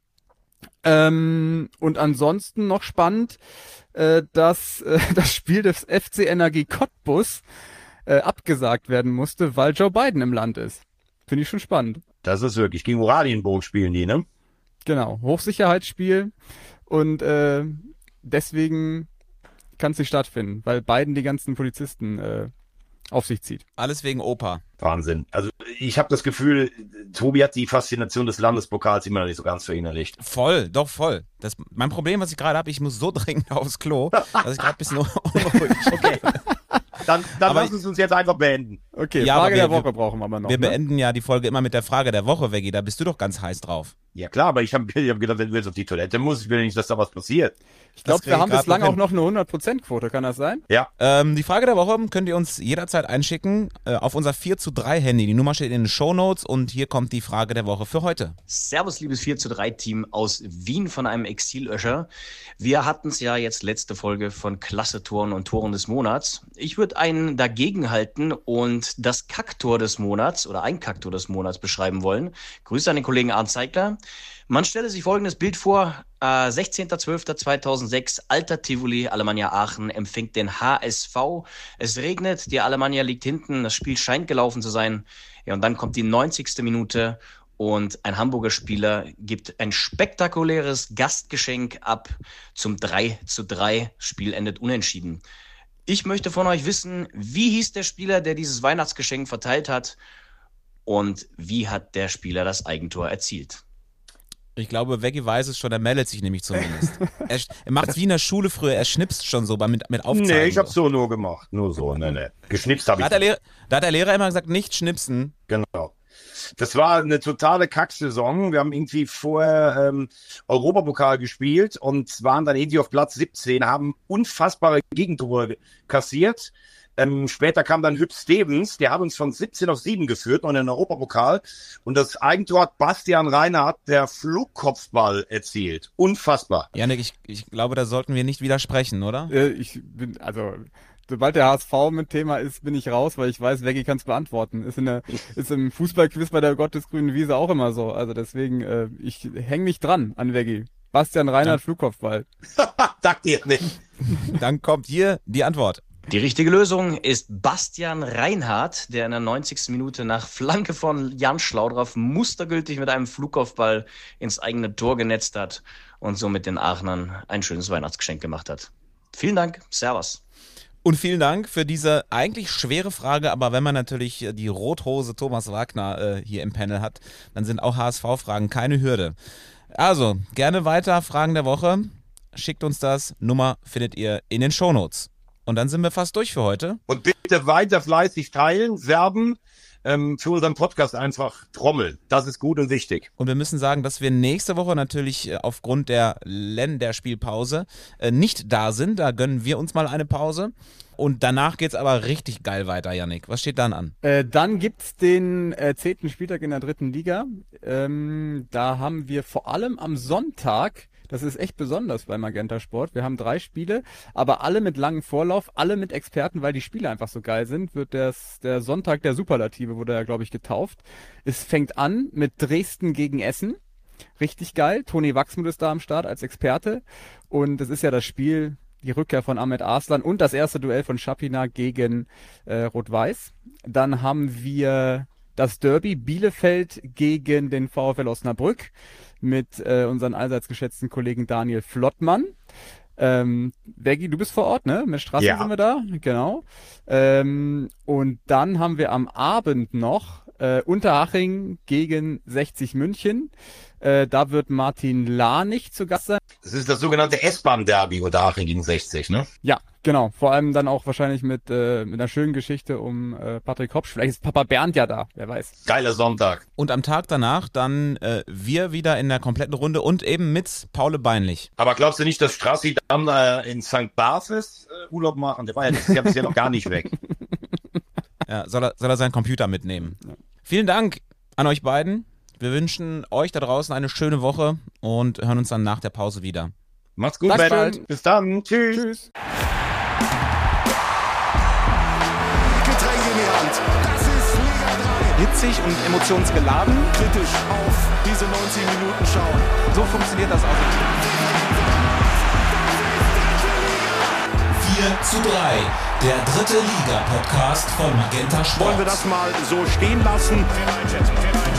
Und ansonsten noch spannend, dass das Spiel des FC Energie Cottbus abgesagt werden musste, weil Joe Biden im Land ist. Finde ich schon spannend. Das ist wirklich. Gegen Oranienburg spielen die, ne? Genau, Hochsicherheitsspiel. Und deswegen kann es nicht stattfinden, weil Biden die ganzen Polizisten auf sich zieht. Alles wegen Opa. Wahnsinn. Also ich habe das Gefühl, Tobi hat die Faszination des Landespokals immer noch nicht so ganz verinnerlicht. Voll. Mein Problem, was ich gerade habe, ich muss so dringend aufs Klo, dass ich gerade ein bisschen unruhig bin. Okay. Dann lass uns jetzt einfach beenden. Okay, Ja, Frage aber der Woche brauchen wir aber noch. Wir ne? beenden ja die Folge immer mit der Frage der Woche, Veggie. Da bist du doch ganz heiß drauf. Ja klar, aber ich hab gedacht, wenn du jetzt auf die Toilette musst, ich will nicht, dass da was passiert. Ich glaube, wir haben grad bislang noch auch noch eine 100%-Quote, kann das sein? Ja. Die Frage der Woche könnt ihr uns jederzeit einschicken auf unser 4:3-Handy. Die Nummer steht in den Shownotes und hier kommt die Frage der Woche für heute. Servus, liebes 4:3-Team aus Wien von einem Exilöscher. Wir hatten es ja jetzt letzte Folge von Klasse-Toren und Toren des Monats. Ich würde einen dagegen halten und das Kacktor des Monats oder ein Kacktor des Monats beschreiben wollen. Grüße an den Kollegen Arndt Zeigler. Man stelle sich folgendes Bild vor. 16.12.2006, Alter Tivoli, Alemannia Aachen empfängt den HSV. Es regnet, die Alemannia liegt hinten, das Spiel scheint gelaufen zu sein. Ja, und dann kommt die 90. Minute und ein Hamburger Spieler gibt ein spektakuläres Gastgeschenk ab zum 3:3. Spiel endet unentschieden. Ich möchte von euch wissen, wie hieß der Spieler, der dieses Weihnachtsgeschenk verteilt hat und wie hat der Spieler das Eigentor erzielt? Ich glaube, Veggie weiß es schon, er meldet sich nämlich zumindest. Er macht es wie in der Schule früher, er schnipst schon so mit Aufzeigen. Nee, ich hab's so nur gemacht. Nur so, nee. Geschnipst habe ich. Da hat der Lehrer immer gesagt, nicht schnipsen. Genau. Das war eine totale Kacksaison. Wir haben irgendwie vorher Europapokal gespielt und waren dann irgendwie auf Platz 17, haben unfassbare Gegentore kassiert. Später kam dann Hüb Stevens, der hat uns von 17 auf 7 geführt, noch in den Europapokal. Und das Eigentor hat Bastian Reinhardt, der Flugkopfball, erzielt. Unfassbar. Janik, ich glaube, da sollten wir nicht widersprechen, oder? Sobald der HSV mit Thema ist, bin ich raus, weil ich weiß, Veggie kann es beantworten. Ist im Fußballquiz bei der Gott des grünen Wiese auch immer so. Also deswegen, ich hänge mich dran an Veggie. Bastian Reinhardt, Flugkopfball. Sagt ihr nicht. Dann kommt hier die Antwort. Die richtige Lösung ist Bastian Reinhardt, der in der 90. Minute nach Flanke von Jan Schlaudraff mustergültig mit einem Flugkopfball ins eigene Tor genetzt hat und somit den Aachenern ein schönes Weihnachtsgeschenk gemacht hat. Vielen Dank, Servus. Und vielen Dank für diese eigentlich schwere Frage, aber wenn man natürlich die Rothose Thomas Wagner hier im Panel hat, dann sind auch HSV-Fragen keine Hürde. Also, gerne weiter, Fragen der Woche. Schickt uns das, Nummer findet ihr in den Shownotes. Und dann sind wir fast durch für heute. Und bitte weiter fleißig teilen, werben, für unseren Podcast einfach trommeln. Das ist gut und wichtig. Und wir müssen sagen, dass wir nächste Woche natürlich aufgrund der Länderspielpause nicht da sind. Da gönnen wir uns mal eine Pause. Und danach geht's aber richtig geil weiter, Yannick. Was steht dann an? Dann gibt's den 10. Spieltag in der 3. Liga. Da haben wir vor allem am Sonntag, das ist echt besonders bei Magenta Sport, wir haben 3 Spiele, aber alle mit langem Vorlauf, alle mit Experten, weil die Spiele einfach so geil sind, wird der Sonntag der Superlative, wurde ja, glaube ich, getauft. Es fängt an mit Dresden gegen Essen. Richtig geil. Toni Wachsmuth ist da am Start als Experte. Und es ist ja das Spiel, die Rückkehr von Ahmed Arslan und das erste Duell von Schapina gegen Rot-Weiß. Dann haben wir das Derby Bielefeld gegen den VfL Osnabrück mit unseren allseits geschätzten Kollegen Daniel Flottmann. Veggie, du bist vor Ort, ne? Mit Straßen sind wir da, genau. Und dann haben wir am Abend noch Unterhaching gegen 60 München. Da wird Martin Lahnich zu Gast sein. Das ist das sogenannte S-Bahn-Derby Unterhaching gegen 60, ne? Ja, genau. Vor allem dann auch wahrscheinlich mit einer schönen Geschichte um Patrick Hopsch. Vielleicht ist Papa Bernd ja da, wer weiß. Geiler Sonntag. Und am Tag danach dann wir wieder in der kompletten Runde und eben mit Paul Beinlich. Aber glaubst du nicht, dass Strassi dann in St. Barths Urlaub machen? Der war ja bisher noch gar nicht weg. Ja, soll er seinen Computer mitnehmen. Ja. Vielen Dank an euch beiden. Wir wünschen euch da draußen eine schöne Woche und hören uns dann nach der Pause wieder. Macht's gut, Mädels. Bis dann. Tschüss. Getränk in die Hand. Das ist Liga 3. Hitzig und emotionsgeladen. Kritisch auf diese 90 Minuten schauen. So funktioniert das auch nicht. 4:3, der 3. Liga-Podcast von Magenta Sport. Wollen wir das mal so stehen lassen?